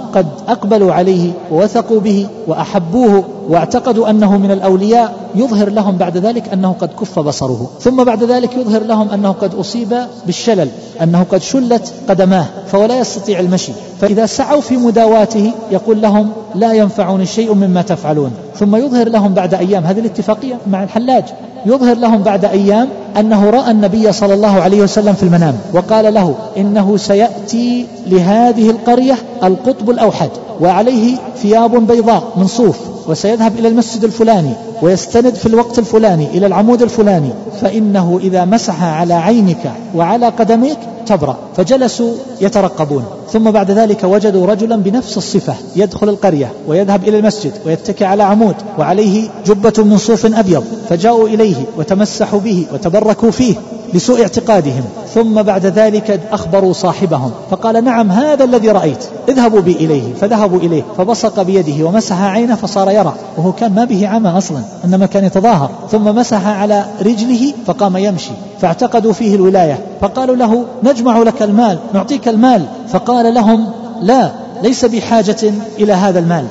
قد أقبلوا عليه ووثقوا به وأحبوه واعتقدوا أنه من الأولياء يظهر لهم بعد ذلك أنه قد كف بصره، ثم بعد ذلك يظهر لهم أنه قد أصيب بالشلل، أنه قد شلت قدماه فولا يستطيع المشي، فإذا سعوا في مداواته يقول لهم لا ينفعني شيء مما تفعلون. ثم يظهر لهم بعد أيام، هذه الاتفاقية مع الحلاج، يظهر لهم بعد أيام أنه رأى النبي صلى الله عليه وسلم في المنام وقال له إنه سيأتي لهذه القرية القطب الأوحد وعليه ثياب بيضاء من صوف، وسيذهب إلى المسجد الفلاني ويستند في الوقت الفلاني إلى العمود الفلاني، فإنه إذا مسح على عينك وعلى قدميك تبرأ. فجلسوا يترقبون، ثم بعد ذلك وجدوا رجلا بنفس الصفة يدخل القرية ويذهب إلى المسجد ويتكئ على عمود وعليه جبة من صوف أبيض، فجاءوا إليه وتمسحوا به وتبركوا فيه لسوء اعتقادهم. ثم بعد ذلك أخبروا صاحبهم فقال نعم هذا الذي رأيت، اذهبوا بي إليه. فذهبوا إليه فبصق بيده ومسح عينه فصار يرى، وهو كان ما به عمى أصلا، إنما كان يتظاهر. ثم مسح على رجله فقام يمشي، فاعتقدوا فيه الولاية، فقالوا له نجمع لك المال، نعطيك المال. فقال لهم لا، ليس بحاجة إلى هذا المال،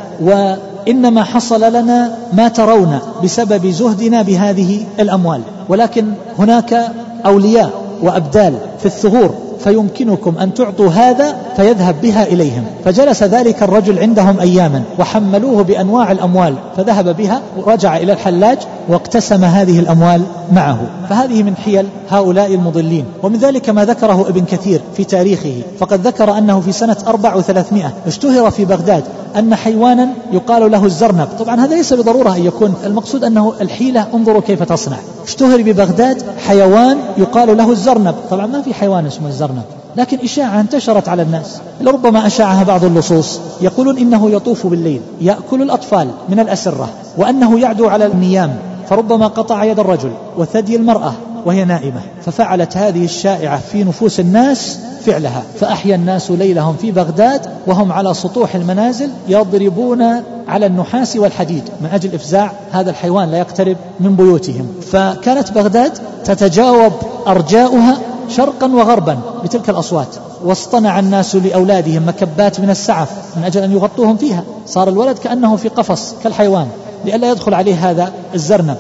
وإنما حصل لنا ما ترون بسبب زهدنا بهذه الأموال، ولكن هناك أولياء وأبدال في الثغور فيمكنكم أن تعطوا هذا فيذهب بها إليهم. فجلس ذلك الرجل عندهم أياما وحملوه بأنواع الأموال، فذهب بها ورجع إلى الحلاج واقتسم هذه الأموال معه. فهذه من حيل هؤلاء المضلين. ومن ذلك ما ذكره ابن كثير في تاريخه، فقد ذكر أنه في سنة 400 اشتهر في بغداد أن حيوانا يقال له الزرنب. طبعا هذا ليس بضرورة أن يكون، المقصود أنه الحيلة انظروا كيف تصنع. اشتهر ببغداد حيوان يقال له الزرنب، طبعا ما في حيوان اسمه الزرنب، لكن إشاعة انتشرت على الناس، لربما أشاعها بعض اللصوص، يقولون إنه يطوف بالليل يأكل الأطفال من الأسرة، وأنه يعدو على النيام، فربما قطع يد الرجل وثدي المرأة وهي نائمة. ففعلت هذه الشائعة في نفوس الناس فعلها، فأحيا الناس ليلهم في بغداد وهم على سطوح المنازل يضربون على النحاس والحديد من أجل إفزاع هذا الحيوان لا يقترب من بيوتهم. فكانت بغداد تتجاوب أرجاؤها شرقا وغربا بتلك الأصوات، واصطنع الناس لأولادهم مكبات من السعف من أجل أن يغطوهم فيها، صار الولد كأنه في قفص كالحيوان لئلا يدخل عليه هذا الزرنب.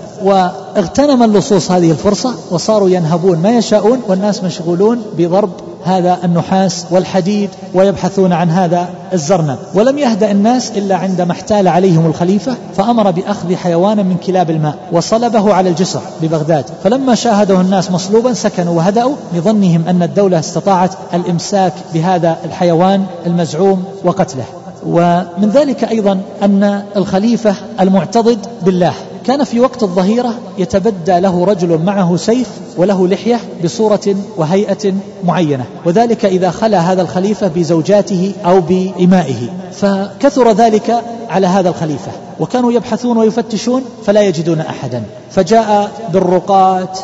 واغتنم اللصوص هذه الفرصة وصاروا ينهبون ما يشاءون، والناس مشغولون بضرب هذا النحاس والحديد ويبحثون عن هذا الزرنب. ولم يهدأ الناس إلا عندما احتال عليهم الخليفة فأمر بأخذ حيوانا من كلاب الماء وصلبه على الجسر ببغداد، فلما شاهده الناس مصلوبا سكنوا وهدأوا لظنهم أن الدولة استطاعت الإمساك بهذا الحيوان المزعوم وقتله. ومن ذلك أيضا أن الخليفة المعتضد بالله كان في وقت الظهيرة يتبدى له رجل معه سيف وله لحية بصورة وهيئة معينة، وذلك إذا خلا هذا الخليفة بزوجاته أو بإمائه، فكثر ذلك على هذا الخليفة، وكانوا يبحثون ويفتشون فلا يجدون أحدا، فجاء بالرقات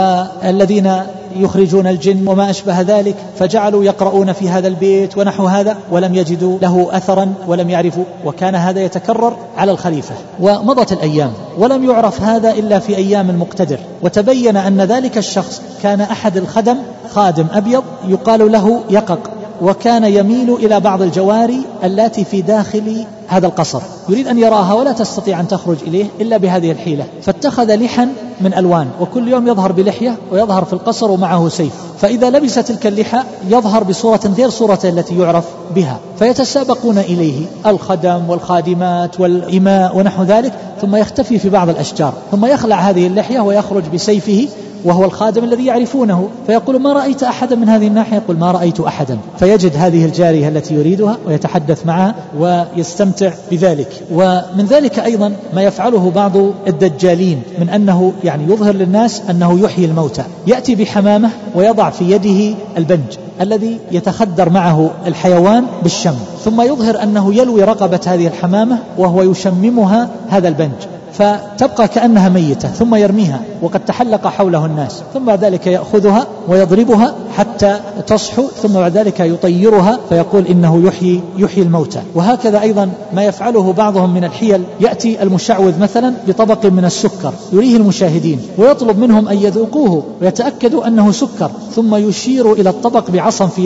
والذين يخرجون الجن وما أشبه ذلك، فجعلوا يقرؤون في هذا البيت ونحو هذا، ولم يجدوا له أثرا ولم يعرفوا، وكان هذا يتكرر على الخليفة. ومضت الأيام ولم يعرف هذا إلا في أيام المقتدر، وتبين أن ذلك الشخص كان أحد الخدم، خادم أبيض يقال له يقق، وكان يميل إلى بعض الجواري التي في داخل هذا القصر، يريد أن يراها ولا تستطيع أن تخرج إليه إلا بهذه الحيلة، فاتخذ لحا من ألوان، وكل يوم يظهر بلحية ويظهر في القصر ومعه سيف، فإذا لبس تلك اللحى يظهر بصورة غير صورته التي يعرف بها، فيتسابقون إليه الخدم والخادمات والإماء ونحو ذلك، ثم يختفي في بعض الأشجار، ثم يخلع هذه اللحية ويخرج بسيفه وهو الخادم الذي يعرفونه، فيقول ما رأيت أحدا من هذه الناحية؟ يقول ما رأيت أحدا، فيجد هذه الجارية التي يريدها ويتحدث معها ويستمتع بذلك. ومن ذلك أيضا ما يفعله بعض الدجالين من أنه يعني يظهر للناس أنه يحيي الموتى، يأتي بحمامة ويضع في يده البنج الذي يتخدر معه الحيوان بالشم، ثم يظهر أنه يلوي رقبة هذه الحمامة وهو يشممها هذا البنج، فتبقى كأنها ميتة، ثم يرميها وقد تحلق حوله الناس، ثم بعد ذلك يأخذها ويضربها حتى تصحو، ثم بعد ذلك يطيرها فيقول إنه يحيي الموتى. وهكذا أيضا ما يفعله بعضهم من الحيل، يأتي المشعوذ مثلا بطبق من السكر يريه المشاهدين ويطلب منهم أن يذوقوه ويتأكدوا أنه سكر، ثم يشير إلى الطبق بعصا في يده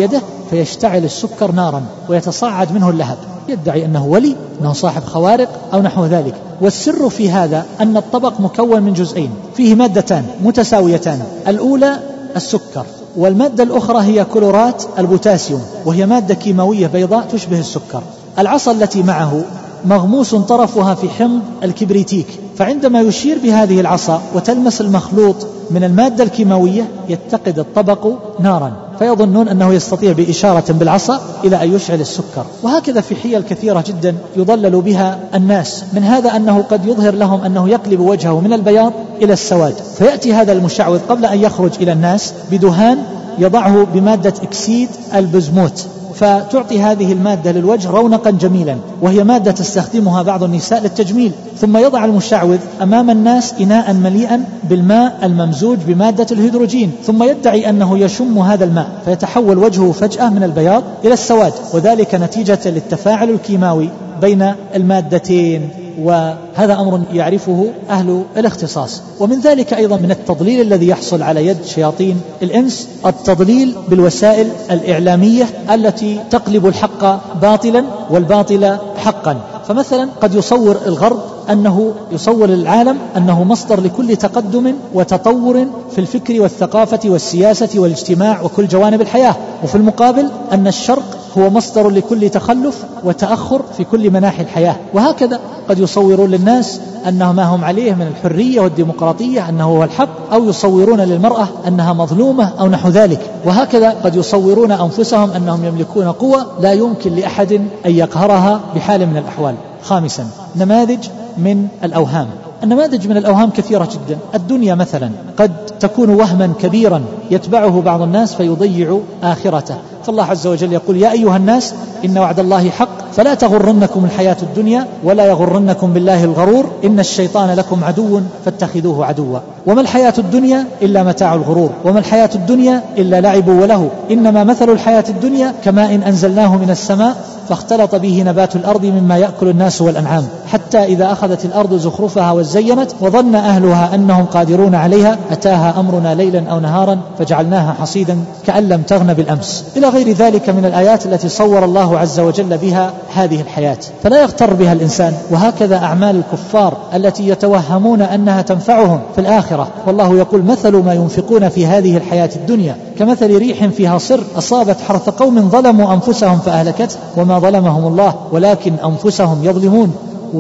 فيشتعل السكر نارا ويتصاعد منه اللهب، يدعي أنه ولي، أنه صاحب خوارق أو نحو ذلك. والسر في هذا أن الطبق مكون من جزئين فيه مادتان متساويتان، الأولى السكر، والمادة الأخرى هي كلورات البوتاسيوم، وهي مادة كيماوية بيضاء تشبه السكر. العصا التي معه مغموس طرفها في حمض الكبريتيك، فعندما يشير بهذه العصا وتلمس المخلوط من المادة الكيماوية يتقد الطبق نارا، فيظنون أنه يستطيع بإشارة بالعصا إلى أن يشعل السكر. وهكذا في حيل كثيرة جدا يضلل بها الناس، من هذا أنه قد يظهر لهم أنه يقلب وجهه من البياض إلى السواد، فيأتي هذا المشعوذ قبل أن يخرج إلى الناس بدهان يضعه بمادة إكسيد البزموت، فتعطي هذه المادة للوجه رونقا جميلا، وهي مادة تستخدمها بعض النساء للتجميل. ثم يضع المشعوذ أمام الناس إناء مليئا بالماء الممزوج بمادة الهيدروجين، ثم يدعي أنه يشم هذا الماء، فيتحول وجهه فجأة من البياض إلى السواد، وذلك نتيجة للتفاعل الكيماوي بين المادتين. وهذا أمر يعرفه أهل الاختصاص. ومن ذلك أيضا من التضليل الذي يحصل على يد شياطين الإنس التضليل بالوسائل الإعلامية التي تقلب الحق باطلا والباطل حقا. فمثلا قد يصور الغرب أنه يصور العالم أنه مصدر لكل تقدم وتطور في الفكر والثقافة والسياسة والاجتماع وكل جوانب الحياة، وفي المقابل أن الشرق هو مصدر لكل تخلف وتأخر في كل مناحي الحياة. وهكذا قد يصورون للناس أنه ما هم عليه من الحرية والديمقراطية أنه هو الحق، أو يصورون للمرأة أنها مظلومة أو نحو ذلك. وهكذا قد يصورون أنفسهم أنهم يملكون قوة لا يمكن لأحد أن يقهرها بحال من الأحوال. خامسا، نماذج من الأوهام. النماذج من الأوهام كثيرة جدا. الدنيا مثلا قد تكون وهما كبيرا يتبعه بعض الناس فيضيع آخرته، فالله عز وجل يقول: يا أيها الناس إن وعد الله حق فلا تغرنكم الحياة الدنيا ولا يغرنكم بالله الغرور إن الشيطان لكم عدو فاتخذوه عدوا. وما الحياة الدنيا إلا متاع الغرور، وما الحياة الدنيا إلا لعب وله، إنما مثل الحياة الدنيا كماء إن أنزلناه من السماء فاختلط به نبات الأرض مما يأكل الناس والأنعام حتى إذا أخذت الأرض زخرفها وزينت وظن أهلها أنهم قادرون عليها أتاها أمرنا ليلا أو نهارا فجعلناها حصيدا كأن لم تغن بالأمس، إلى غير ذلك من الآيات التي صور الله عز وجل بها هذه الحياة، فلا يغتر بها الإنسان. وهكذا أعمال الكفار التي يتوهمون أنها تنفعهم في الآخرة، والله يقول: مثل ما ينفقون في هذه الحياة الدنيا كمثل ريح فيها صر أصابت حرث قوم ظلموا أنفسهم فأهلكته وما ظلمهم الله ولكن أنفسهم يظلمون.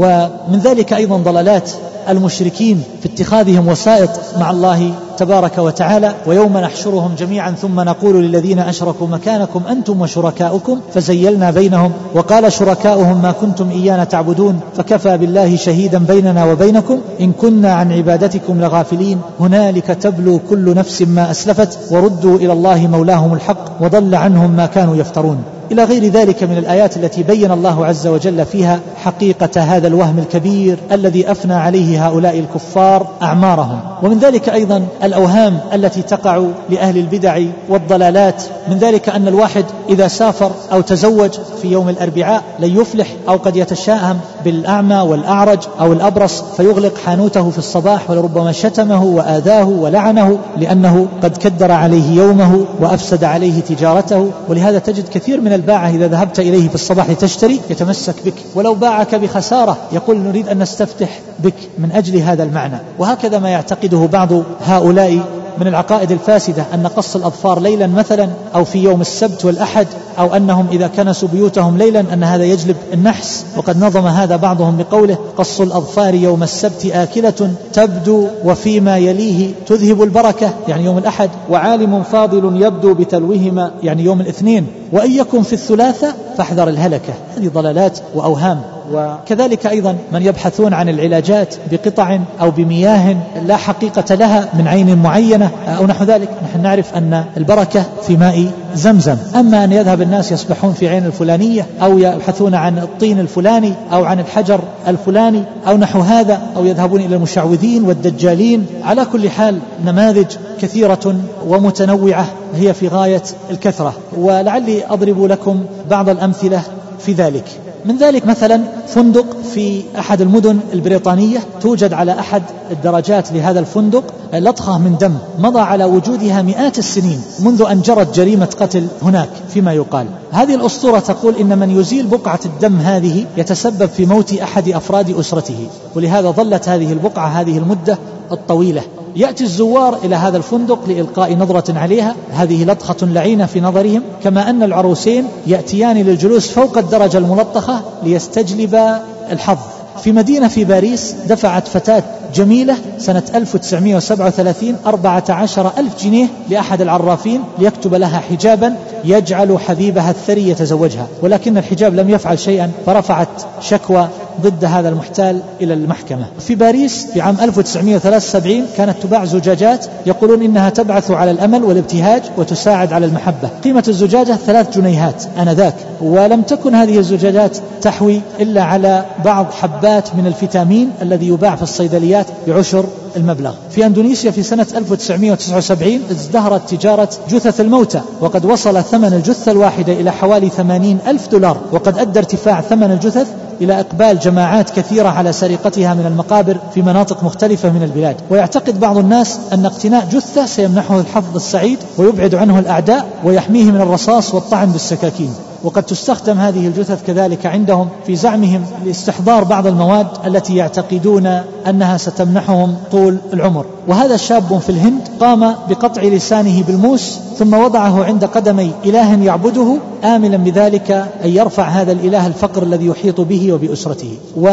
ومن ذلك أيضا ضلالات المشركين في اتخاذهم وسائط مع الله تبارك وتعالى: ويوم نحشرهم جميعا ثم نقول للذين أشركوا مكانكم أنتم وشركاؤكم فزيلنا بينهم وقال شركاؤهم ما كنتم إيانا تعبدون فكفى بالله شهيدا بيننا وبينكم إن كنا عن عبادتكم لغافلين هنالك تبلو كل نفس ما أسلفت وردوا إلى الله مولاهم الحق وضل عنهم ما كانوا يفترون، إلى غير ذلك من الآيات التي بين الله عز وجل فيها حقيقة هذا الوهم الكبير الذي أفنى عليه هؤلاء الكفار أعمارهم. ومن ذلك أيضا الأوهام التي تقع لأهل البدع والضلالات، من ذلك أن الواحد إذا سافر أو تزوج في يوم الأربعاء لن يفلح، أو قد يتشاءم بالأعمى والأعرج أو الأبرص فيغلق حانوته في الصباح ولربما شتمه وآذاه ولعنه لأنه قد كدر عليه يومه وأفسد عليه تجارته. ولهذا تجد كثير من الباعة إذا ذهبت إليه في الصباح لتشتري يتمسك بك، ولو باعك بخسارة يقول: نريد أن نستفتح بك من أجل هذا المعنى. وهكذا ما يعتقده بعض هؤلاء من العقائد الفاسدة أن قص الأظفار ليلا مثلا أو في يوم السبت والأحد، أو أنهم إذا كنسوا بيوتهم ليلا أن هذا يجلب النحس. وقد نظم هذا بعضهم بقوله: قص الأظفار يوم السبت آكلة تبدو وفيما يليه تذهب البركة، يعني يوم الأحد، وعالم فاضل يبدو بتلوهما، يعني يوم الاثنين، وإن يكن في الثلاثة فاحذر الهلكة. هذه ضلالات وأوهام. وكذلك أيضا من يبحثون عن العلاجات بقطع أو بمياه لا حقيقة لها من عين معينة أو نحو ذلك. نحن نعرف أن البركة في ماء زمزم، أما أن يذهب الناس يسبحون في عين الفلانية أو يبحثون عن الطين الفلاني أو عن الحجر الفلاني أو نحو هذا، أو يذهبون إلى المشعوذين والدجالين، على كل حال نماذج كثيرة ومتنوعة هي في غاية الكثرة، ولعلي أضرب لكم بعض الأمثلة في ذلك. من ذلك مثلا فندق في أحد المدن البريطانية، توجد على أحد الدرجات لهذا الفندق لطخة من دم مضى على وجودها مئات السنين منذ أن جرت جريمة قتل هناك فيما يقال. هذه الأسطورة تقول إن من يزيل بقعة الدم هذه يتسبب في موت أحد أفراد أسرته، ولهذا ظلت هذه البقعة هذه المدة الطويلة. يأتي الزوار إلى هذا الفندق لإلقاء نظرة عليها، هذه لطخة لعينة في نظرهم، كما أن العروسين يأتيان للجلوس فوق الدرجة الملطخة ليستجلب الحظ. في مدينة في باريس دفعت فتاة جميلة سنة 1937 14,000 جنيه لأحد العرافين ليكتب لها حجابا يجعل حبيبها الثري يتزوجها، ولكن الحجاب لم يفعل شيئا، فرفعت شكوى ضد هذا المحتال إلى المحكمة. في باريس في عام 1973 كانت تباع زجاجات يقولون إنها تبعث على الأمل والابتهاج وتساعد على المحبة، قيمة الزجاجة 3 جنيهات آنذاك، ولم تكن هذه الزجاجات تحوي إلا على بعض حبات من الفيتامين الذي يباع في الصيدليات ب10 المبلغ. في أندونيسيا في سنة 1979 ازدهرت تجارة جثث الموتى، وقد وصل ثمن الجثة الواحدة إلى حوالي 80,000 دولار، وقد أدى ارتفاع ثمن الجثث إلى إقبال جماعات كثيرة على سرقتها من المقابر في مناطق مختلفة من البلاد. ويعتقد بعض الناس أن اقتناء جثة سيمنحه الحظ السعيد ويبعد عنه الأعداء ويحميه من الرصاص والطعن بالسكاكين. وقد تستخدم هذه الجثث كذلك عندهم في زعمهم لاستحضار بعض المواد التي يعتقدون أنها ستمنحهم طول العمر. وهذا شاب في الهند قام بقطع لسانه بالموس ثم وضعه عند قدمي إله يعبده آملا بذلك أن يرفع هذا الإله الفقر الذي يحيط به وبأسرته.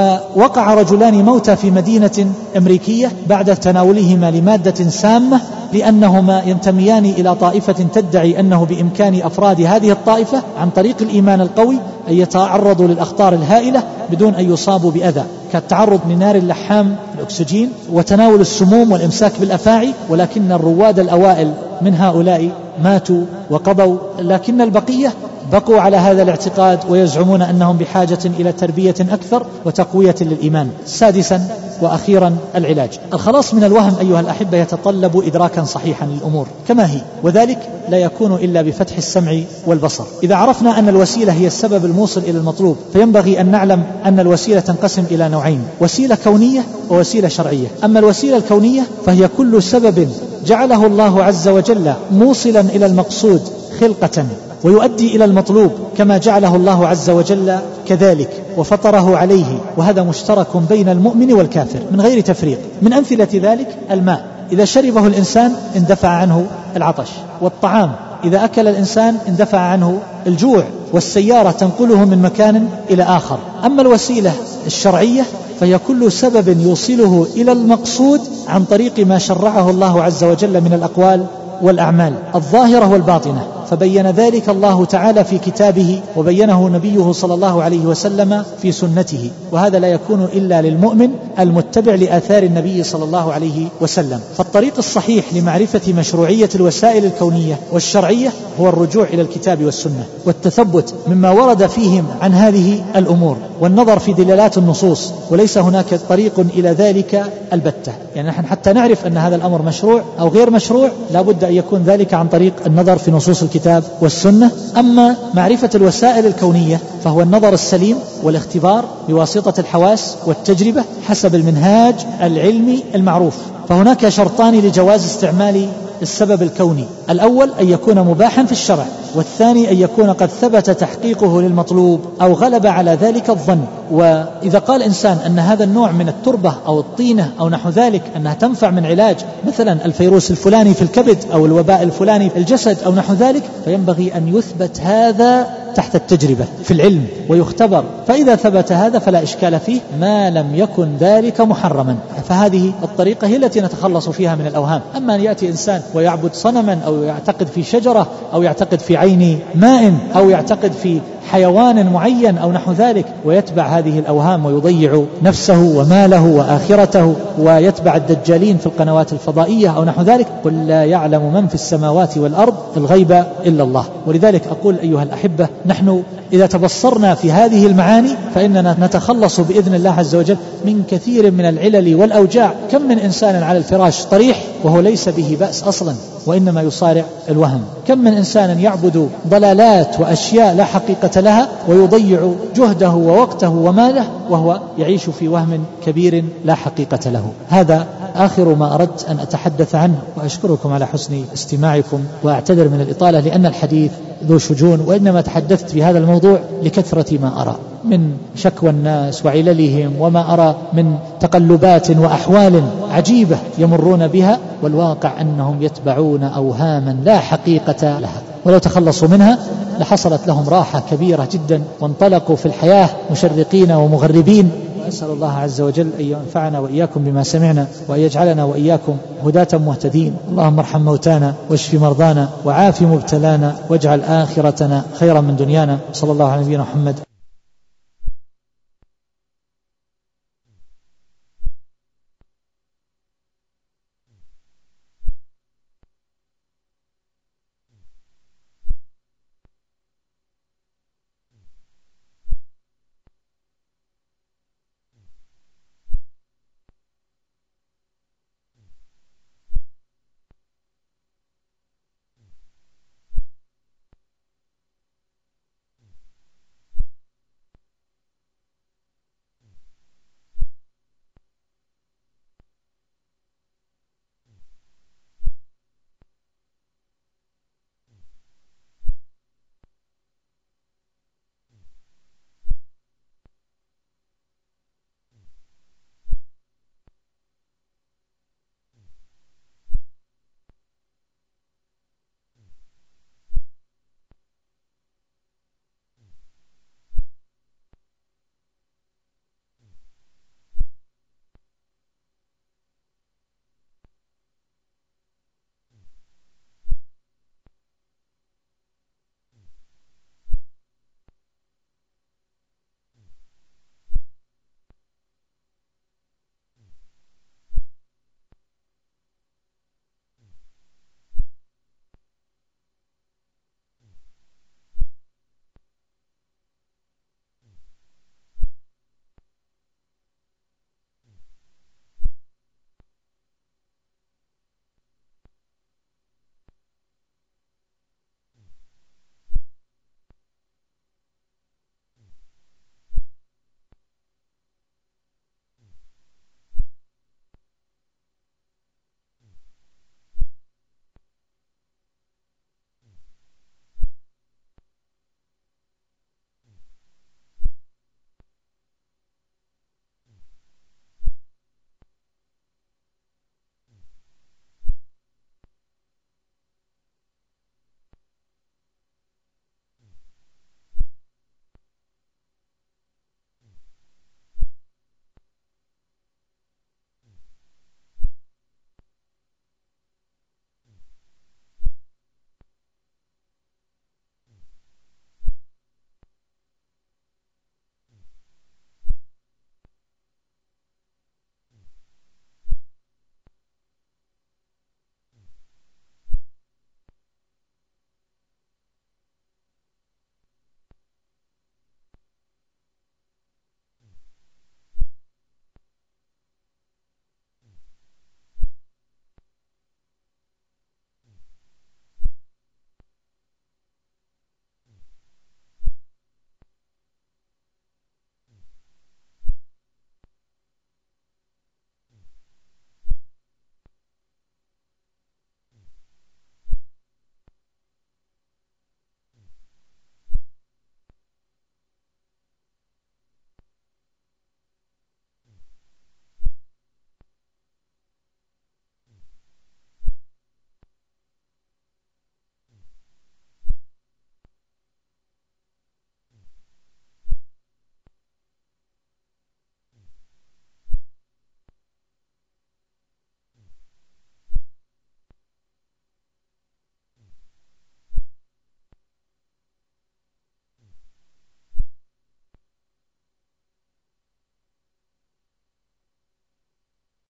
ووقع رجلان موتى في مدينة أمريكية بعد تناولهما لمادة سامة لأنهما ينتميان إلى طائفة تدعي أنه بإمكان أفراد هذه الطائفة عن طريق الإيمان القوي أن يتعرضوا للأخطار الهائلة بدون أن يصابوا بأذى، كالتعرض لنار اللحام الأكسجين وتناول السموم والإمساك بالأفاعي. ولكن الرواد الأوائل من هؤلاء ماتوا وقضوا، لكن البقية بقوا على هذا الاعتقاد ويزعمون أنهم بحاجة إلى تربية أكثر وتقوية للإيمان. سادسا وأخيرا العلاج. الخلاص من الوهم أيها الأحبة يتطلب إدراكا صحيحا للأمور كما هي، وذلك لا يكون إلا بفتح السمع والبصر. إذا عرفنا أن الوسيلة هي السبب الموصل إلى المطلوب، فينبغي أن نعلم أن الوسيلة تنقسم إلى نوعين: وسيلة كونية ووسيلة شرعية. أما الوسيلة الكونية فهي كل سبب جعله الله عز وجل موصلا إلى المقصود خلقة ويؤدي إلى المطلوب كما جعله الله عز وجل كذلك وفطره عليه، وهذا مشترك بين المؤمن والكافر من غير تفريق. من أمثلة ذلك الماء، إذا شربه الإنسان اندفع عنه العطش، والطعام إذا أكل الإنسان اندفع عنه الجوع، والسيارة تنقله من مكان إلى آخر. أما الوسيلة الشرعية فهي كل سبب يوصله إلى المقصود عن طريق ما شرعه الله عز وجل من الأقوال والأعمال الظاهرة والباطنة، فبين ذلك الله تعالى في كتابه وبينه نبيه صلى الله عليه وسلم في سنته، وهذا لا يكون إلا للمؤمن المتبع لآثار النبي صلى الله عليه وسلم. فالطريق الصحيح لمعرفة مشروعية الوسائل الكونية والشرعية هو الرجوع إلى الكتاب والسنة والتثبت مما ورد فيهم عن هذه الأمور والنظر في دلالات النصوص، وليس هناك طريق إلى ذلك البتة. يعني نحن حتى نعرف أن هذا الأمر مشروع أو غير مشروع لابد أن يكون ذلك عن طريق النظر في نصوص الكتاب والسنة. أما معرفة الوسائل الكونية فهو النظر السليم والاختبار بواسطة الحواس والتجربة حسب المنهاج العلمي المعروف. فهناك شرطان لجواز استعمال السبب الكوني: الأول أن يكون مباحا في الشرع، والثاني أن يكون قد ثبت تحقيقه للمطلوب أو غلب على ذلك الظن. وإذا قال إنسان أن هذا النوع من التربة أو الطينة أو نحو ذلك أنها تنفع من علاج مثلا الفيروس الفلاني في الكبد أو الوباء الفلاني في الجسد أو نحو ذلك، فينبغي أن يثبت هذا تحت التجربة في العلم ويختبر، فإذا ثبت هذا فلا إشكال فيه ما لم يكن ذلك محرما. فهذه الطريقة هي التي نتخلص فيها من الأوهام. أما أن يأتي إنسان ويعبد صنما أو يعتقد في شجرة أو يعتقد في عين ماء أو يعتقد في حيوان معين أو نحو ذلك ويتبع هذه الأوهام ويضيع نفسه وماله وآخرته ويتبع الدجالين في القنوات الفضائية أو نحو ذلك، قل لا يعلم من في السماوات والأرض الغيب إلا الله. ولذلك أقول أيها الأحبة، نحن إذا تبصرنا في هذه المعاني فإننا نتخلص بإذن الله عز وجل من كثير من العلل والأوجاع. كم من إنسان على الفراش طريح وهو ليس به بأس أصلا، وإنما يصارع الوهم. كم من إنسان يعبد ضلالات وأشياء لا حقيقة لها ويضيع جهده ووقته وماله وهو يعيش في وهم كبير لا حقيقة له. هذا آخر ما أردت أن أتحدث عنه، وأشكركم على حسن استماعكم، وأعتذر من الإطالة لأن الحديث ذو شجون، وإنما تحدثت في هذا الموضوع لكثرة ما أرى من شكوى الناس وعللهم، وما أرى من تقلبات وأحوال عجيبة يمرون بها، والواقع أنهم يتبعون أوهاما لا حقيقة لها، ولو تخلصوا منها لحصلت لهم راحة كبيرة جدا وانطلقوا في الحياة مشرقين ومغربين. أسأل الله عز وجل أن ينفعنا وإياكم بما سمعنا، وأن يجعلنا وإياكم هداة مهتدين. اللهم ارحم موتانا واشف مرضانا وعاف مبتلانا، واجعل آخرتنا خيرا من دنيانا. صلى الله على نبينا محمد.